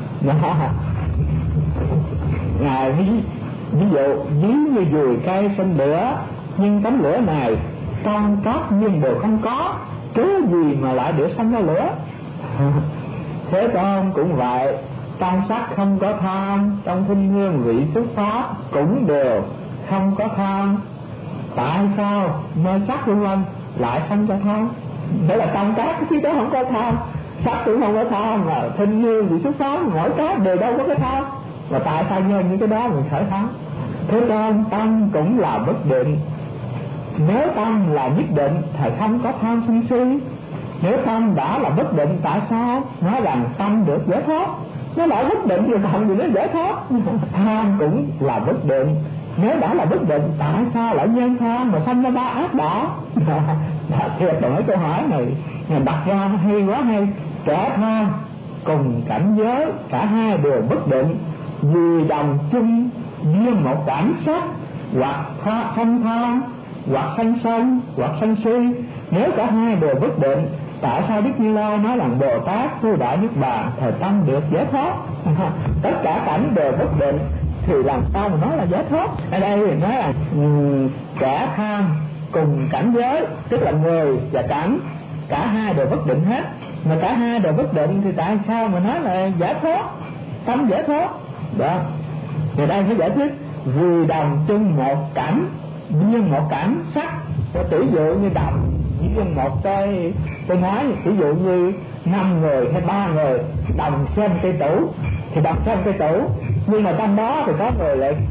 Ngài ví, ví dụ ví như dùi cây sinh lửa, nhưng tấm lửa này trong các nhiên đều không có, cớ gì mà lại để sinh ra lửa? Thế Tôn cũng vậy, trong sắc không có tham, trong thinh hương vị xuất pháp cũng đều không có tham. Tại sao mơ sắc vân vân lại sanh ra tham? Thế là trong các cái đó không có tham, sắc cũng không có tham, mà thinh hương vị xuất pháp mỗi cái đều đâu có cái tham, mà tại sao nhân những cái đó mình khởi tham? Thế nên tâm cũng là bất định. Nếu tâm là nhất định thì không có tham sân si. Nếu tâm đã là bất định tại sao nói rằng tâm được giải thoát? Nó đã bất định rồi còn gì nó giải thoát? Tham cũng là bất định. Nếu đã là bất định tại sao lại nhân tham mà sanh ra ba ác đạo? Thiệt là mấy câu hỏi này đặt ra hay quá hay. Kẻ tham cùng cảnh giới cả hai đều bất định, vì đồng chung duyên một cảnh sắc, hoặc sanh tham, hoặc sanh sân, hoặc sanh si. Nếu cả hai đều bất định, tại sao Đức Như Lai nói rằng Bồ Tát tu đại niết bàn thời tâm được giải thoát? Tất cả cảnh đều bất định thì làm sao mà nói là giải thoát? Ở đây thì nói là um, kẻ tham cùng cảnh giới, tức là người và cảnh, cả hai đều bất định hết. Mà cả hai đều bất định thì tại sao mà nói là giải thoát, tâm giải thoát? Đó, người đây phải giải thích vì đồng chung một cảnh, duyên một cảnh sắc. Cho tỷ dụ như đồng duyên một cây, tôi nói ví dụ như năm người hay ba người đồng xem cây tủ thì đồng xem cây tủ, nhưng mà trong đó thì có người lại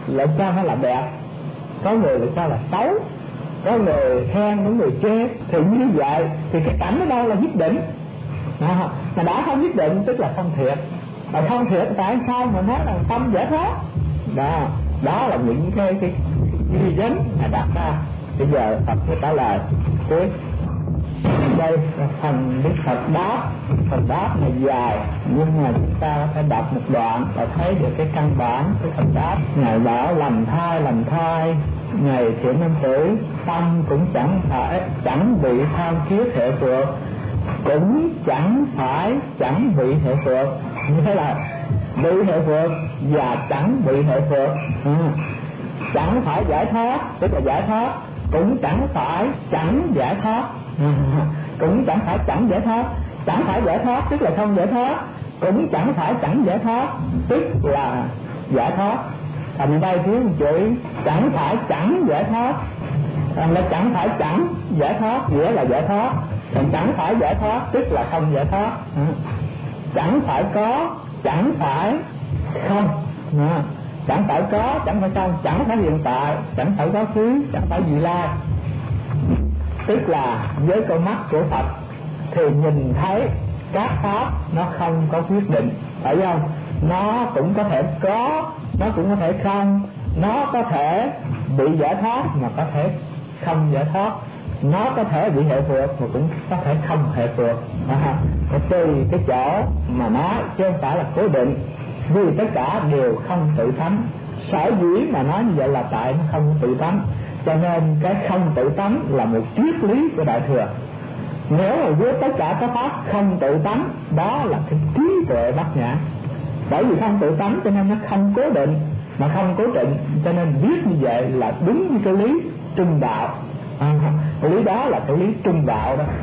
lại cho nó là đẹp, có người lại cho là xấu, có người khen, có người chê. Thì như vậy thì cái cảnh ở đâu là nhất định, à, mà đã không nhất định tức là không thiệt. Mà không thiệt tại sao mà nói là tâm giải thoát? Đó, đó là những cái cái nghi vấn mà đặt ra. Bây giờ Phật mới trả lời cuối. Đây là phần Đức Phật đáp. Phần đáp này dài, nhưng mà chúng ta phải đọc một đoạn và thấy được cái căn bản cái phần đáp. Ngài bảo lành thai lành thai, Ngài Thiện Nam Tử, tâm cũng chẳng phải chẳng bị tham kiết hệ phược, cũng chẳng phải chẳng bị hệ phược. Nghĩa là bị hệ phược và chẳng bị hệ phược. Ừ. Chẳng phải giải thoát tức là giải thoát, cũng chẳng phải chẳng giải thoát. Ừ. Cũng chẳng phải chẳng giải thoát. Chẳng phải giải thoát tức là không giải thoát, cũng chẳng phải chẳng giải thoát tức là giải thoát. Thành đây thiếu một chữ chẳng phải chẳng giải thoát, thành là chẳng phải chẳng giải thoát nghĩa là giải thoát, còn chẳng phải giải thoát tức là không giải thoát. Ừ. Chẳng phải có, chẳng phải không. Ừ. Chẳng phải có, chẳng phải không, chẳng phải hiện tại, chẳng phải quá khứ, chẳng phải vị lai. Tức là với con mắt của Phật thì nhìn thấy các pháp nó không có quyết định, phải không? Nó cũng có thể có, nó cũng có thể không, nó có thể bị giải thoát mà có thể không giải thoát, nó có thể bị hệ phược mà cũng có thể không hệ phược. À, tùy cái chỗ mà nói chứ không phải là cố định, vì tất cả đều không tự tánh. Sở dĩ mà nói như vậy là tại nó không tự tánh, cho nên cái không tự tánh là một triết lý của Đại Thừa. Nếu mà với tất cả các pháp không tự tánh, đó là cái trí tuệ bát nhã. Bởi vì không tự tánh cho nên nó không cố định, mà không cố định cho nên biết như vậy là đúng như cái lý trung đạo. À, cái lý đó là cái lý trung đạo đó.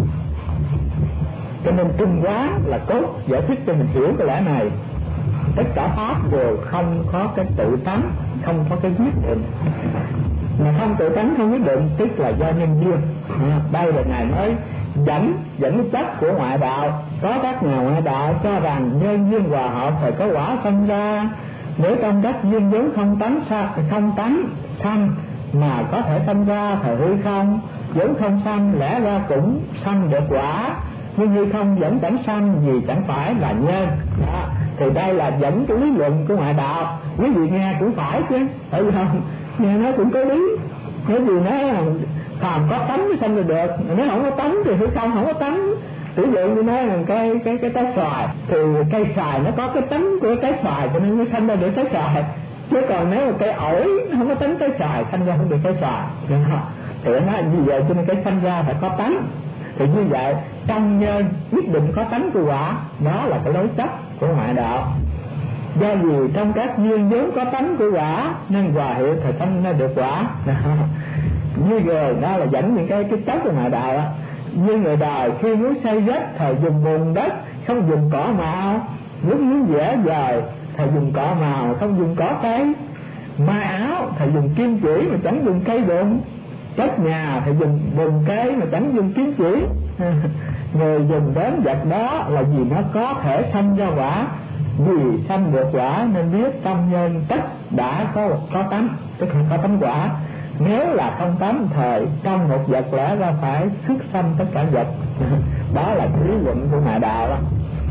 Cho nên trung quán là cốt giải thích cho mình hiểu cái lẽ này. Tất cả pháp đều không có cái tự tánh, không có cái quyết định. Mà không tự tánh không quyết định tức là do nhân duyên. À, đây là Ngài nói dẫn dẫn chất của ngoại đạo. Có các nhà ngoại đạo cho rằng nhân duyên hòa hợp phải có quả sinh ra. Nếu trong đất duyên vốn không tánh không tánh sanh mà có thể sanh ra thời hư không, vốn không sanh lẽ ra cũng sanh được quả, nhưng như không vẫn chẳng sanh vì chẳng phải là nhân. Đó. Thì đây là dẫn cái lý luận của ngoại đạo. Quý vị nghe cũng phải chứ, tại vì không nghe nó cũng có lý. Nếu vì nó phàm có tánh mới sanh được, nếu không có tánh thì hư không không có tánh. Ví dụ như nói là cây cái cái trái xoài thì cây xoài nó có cái tánh của trái xoài cho nên nó sanh ra được trái xoài, chứ còn nếu mà cây ổi không có tánh trái xoài sanh ra không được trái xoài. Thì nó như vậy cho nên cái sanh ra phải có tánh. Thì như vậy trong nhân quyết định có tánh của quả, đó là cái lối chấp của ngoại đạo. Do vì trong các duyên vốn có tánh của quả nên hòa hiệu thời sanh ra được quả. Như rồi đó là dẫn những cái cái chấp của ngoại đạo đó. Như người đời khi muốn xây vách thầy dùng bùn đất, không dùng cỏ màu. Lúc muốn vẽ dời thầy dùng cỏ màu, không dùng cỏ cây. Mai áo thầy dùng kim chỉ mà chẳng dùng cây đụng. Cất nhà thầy dùng bùn cây mà chẳng dùng kim chỉ. Người dùng đến vật đó là vì nó có thể sanh ra quả. Vì sanh được quả nên biết tâm nhân tất đã có có tánh, tức là có tánh quả. Nếu là không tánh thời trong một vật lẽ ra phải xuất sanh tất cả vật. Đó là lý luận của ngoại đạo đó.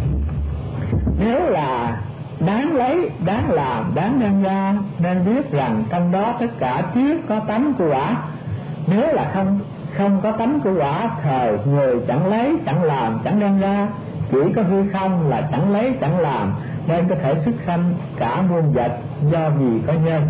Nếu là đáng lấy, đáng làm, đáng đem ra nên biết rằng trong đó tất cả triết có tánh của quả. Nếu là không không có tánh của quả thời người chẳng lấy, chẳng làm, chẳng đem ra, chỉ có hư không là chẳng lấy, chẳng làm nên có thể xuất sanh cả muôn vật do vì có nhân.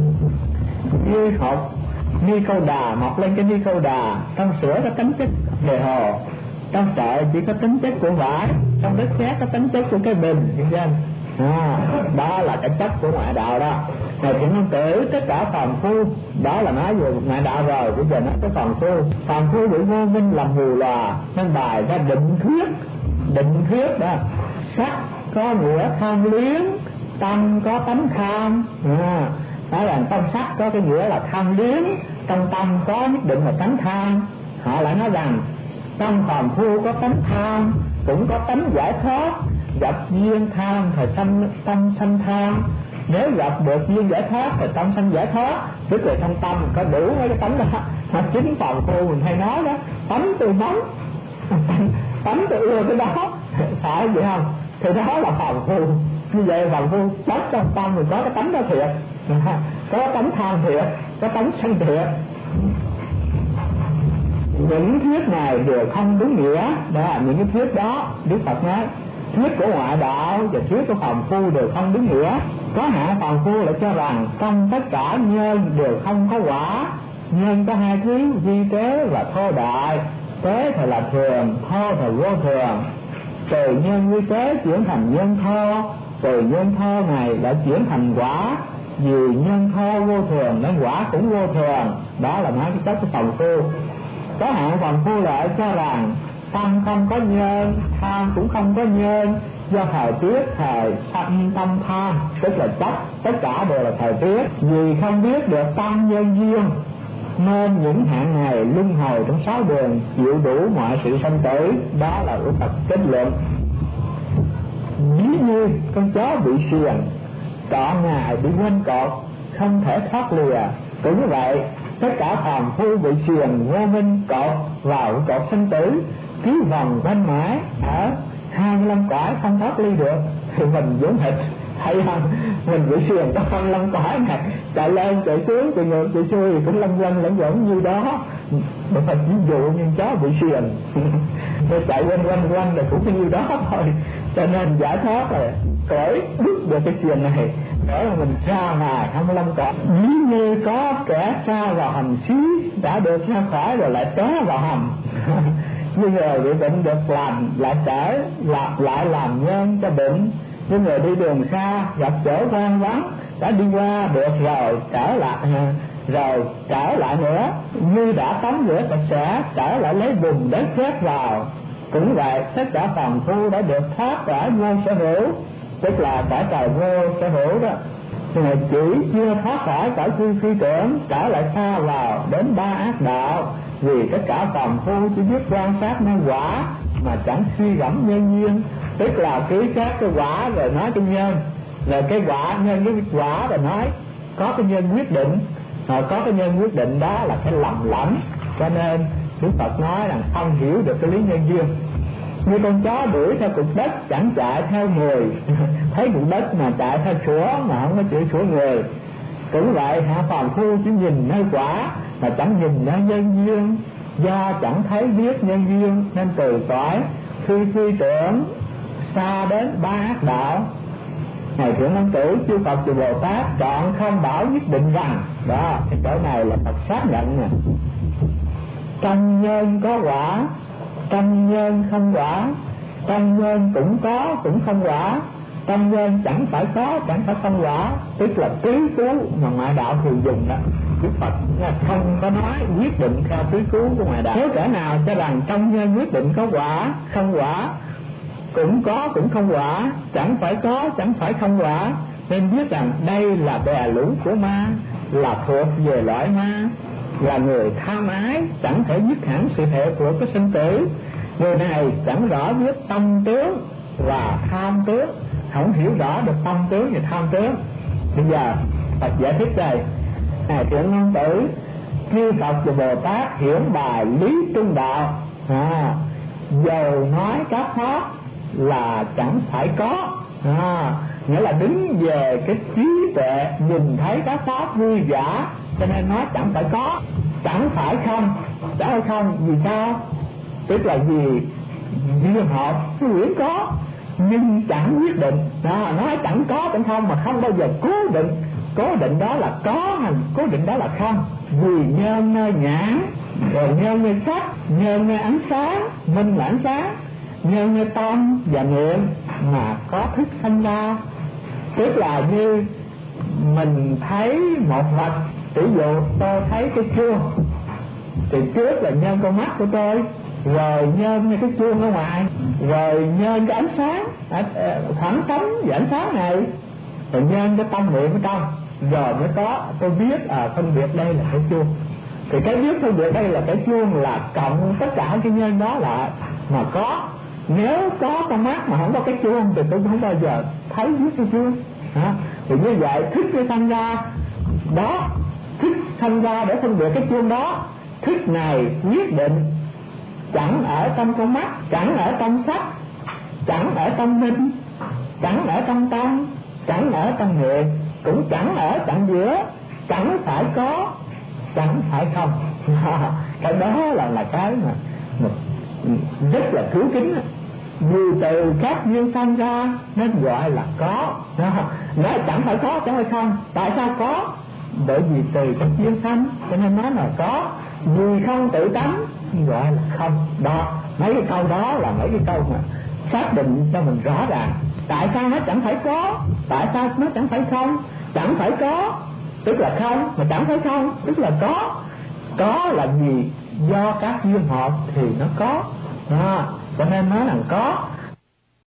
Như học ni câu đà mọc lên cái ni câu đà, trong sữa có tính chất đề hồ, trong sợi chỉ có tính chất của vải, trong đất sét có tính chất của cái bình, hiểu chưa? À, đó là cái chất của ngoại đạo đó. Rồi Thiện Nam Tử tất cả phàm phu, đó là nói về ngoại đạo rồi, bây giờ nói tới phàm phu. Phàm phu bị vô minh làm mù lòa nên bài ra định thuyết. Định thuyết đó, sắc có nghĩa tham luyến, tâm có tánh tham. À, nói là tâm sắc có cái nghĩa là tham luyến, trong tâm có nhất định là tánh tham. Họ lại nói rằng trong phàm phu có tánh tham, cũng có tánh giải thoát, gặp duyên tham thời sanh tâm sanh tham, Nếu gặp được duyên giải thoát thì tâm sanh giải thoát, tức là trong tâm có đủ mấy cái tánh đó. Mà chính phàm phu mình hay nói đó, tánh tôi nóng, tánh tôi ưa cái đó, phải vậy không? Thì đó là phàm phu. Như vậy phàm phu chắc trong tâm mình có cái tánh đó thiệt, có tánh tham thiệt, có tánh sân thiệt. Những thuyết này đều không đúng nghĩa. Đó, những cái thuyết đó Đức Phật nói thuyết của ngoại đạo và thuyết của phàm phu đều không đúng nghĩa. Có hạng phàm phu lại cho rằng trong tất cả nhân đều không có quả. Nhân có hai thứ, vi tế và thô đại. Tế thì là thường, thô thì vô thường. Từ nhân vi tế chuyển thành nhân thô, từ nhân thô này đã chuyển thành quả. Vì nhân thô vô thường nên quả cũng vô thường. Đó là nói cái chất của phàm phu. Có hạng phàm phu lại cho rằng tâm không có nhân, tham cũng không có nhân, do thời tiết thời sanh tâm tham, tức là chất, tất cả đều là thời tiết. Vì không biết được tâm nhân duyên nên những hạng này luân hồi trong sáu đường, chịu đủ mọi sự sanh tử. Đó là Đức Phật kết luận. Ví như con chó bị xiềng, trọn ngày bị quanh cột, không thể thoát lìa. Cũng như vậy, tất cả phàm phu bị xiềng vô minh cột vào cột sinh tử, cứ vòng quanh mãi ở hai mươi lăm cõi không thoát ly được. Thì mình giống thịt, hay không? Mình bị xiềng có hai mươi lăm cõi này, chạy lên chạy xuống, chạy ngược chạy xuôi thì cũng lăn quanh lẫn quẩn như đó. Mình phải ví dụ như chó bị xiềng rồi chạy quanh quanh quanh là cũng như đó thôi. Cho nên giải thoát là cởi đứt được cái xiềng này, đó là mình ra ngoài hai mươi lăm cõi. Ví như có kẻ xa vào hầm xí, đã được ra khỏi rồi lại té vào hầm. Như người bị bệnh được lành lại trở lặp lại làm nhân cho bệnh. Như người đi đường xa gặp chỗ hoang vắng, đã đi qua được rồi trở lại rồi trở lại nữa. Như đã tắm rửa sạch sẽ trở lại lấy bùn đất chết vào. Cũng vậy, tất cả phàm phu đã được thoát khỏi vô sở hữu, tức là cả trời vô sở hữu đó. Nhưng mà chỉ chưa thoát khỏi cõi phi phi tưởng, trở lại xa vào đến ba ác đạo. Vì tất cả phàm phu chỉ biết quan sát nhân quả mà chẳng suy gẫm nhân duyên, tức là cứ xét cái quả rồi nói cái nhân, rồi cái quả nhân cái quả rồi nói có cái nhân quyết định, rồi có cái nhân quyết định đó là cái lầm lẫn. Cho nên Đức Phật nói rằng không hiểu được cái lý nhân duyên. Như con chó đuổi theo cục đất chẳng chạy theo người, thấy cục đất mà chạy theo sủa mà không có chịu sủa người. Cũng vậy, hạ phàm phu chỉ nhìn nơi quả mà chẳng nhìn nơi nhân duyên. Do chẳng thấy biết nhân duyên nên từ cõi phi phi tưởng xa đến ba ác đạo. Ngài Trưởng Năng Tử chư Phật chư Bồ Tát chọn không bảo nhất định rằng, đó cái chỗ này là Phật xác nhận nè, trong nhân có quả, trong nhân không quả, trong nhân cũng có cũng không quả, trong nhân chẳng phải có chẳng phải không quả, tức là tứ cứu mà ngoại đạo thường dùng đó. Đức Phật không có nói quyết định theo tứ cứu của ngoại đạo. Nếu kẻ nào cho rằng trong nhân quyết định có quả không quả, cũng có cũng không quả, chẳng phải có chẳng phải không quả, nên biết rằng đây là bè lũ của ma, là thuộc về loại ma, là người tham ái, chẳng thể dứt hẳn sự hệ của cái sinh tử. Người này chẳng rõ biết tâm tướng và tham tướng, không hiểu rõ được tâm tướng và tham tướng. Bây giờ Phật giải thích đây. Ngài Trưởng Năng Tử chư Phật và Bồ Tát hiểu bài lý trung đạo, à, dầu nói các pháp là chẳng phải có, à, nghĩa là đứng về cái trí tuệ nhìn thấy các pháp vui giả, cho nên nói chẳng phải có, chẳng phải không, chẳng phải không vì sao? Tức là vì duyên hợp cái quyển có nhưng chẳng quyết định, à, nói chẳng có chẳng không mà không bao giờ cố định. Cố định đó là có, cố định đó là không. Vì nhân nơi nhãn, rồi nhân nơi sắc, nhân nơi ánh sáng, minh là ánh sáng, nhân nơi tâm và niệm mà có thức sanh ra. Tức là như mình thấy một vật, ví dụ tôi thấy cái chuông, thì trước là nhân con mắt của tôi, rồi nhân cái chuông ở ngoài, rồi nhân cái ánh sáng, phản tánh và ánh sáng này, rồi nhân cái tâm niệm ở trong, rồi mới có tôi biết à phân biệt đây là cái chuông. Thì cái biết phân biệt đây là cái chuông là cộng tất cả cái nhân đó lại mà có. Nếu có con mắt mà không có cái chuông thì tôi không bao giờ thấy biết cái chuông. À, Thì như vậy thức mới sanh ra đó, thức sanh ra để phân biệt cái chuông đó. Thức này quyết định chẳng ở trong con mắt, chẳng ở trong sắc, chẳng ở trong minh, chẳng ở trong tâm, chẳng ở trong nghiệp, cũng chẳng ở chặng giữa, chẳng phải có, chẳng phải không. Cái đó là là cái mà, mà rất là thiếu kính. Vì từ các duyên sanh ra nên gọi là có. Nó chẳng phải có, chẳng phải không. Tại sao có? Bởi vì từ các duyên sanh cho nên nó là có. Vì không tự tánh gọi là không. Đó, mấy cái câu đó là mấy cái câu mà xác định cho mình rõ ràng. Tại sao nó chẳng phải có? Tại sao nó chẳng phải không? Chẳng phải có tức là không, mà chẳng phải không tức là có. Có là gì? Do các duyên hợp thì nó có. Đó, cho nên nói là có.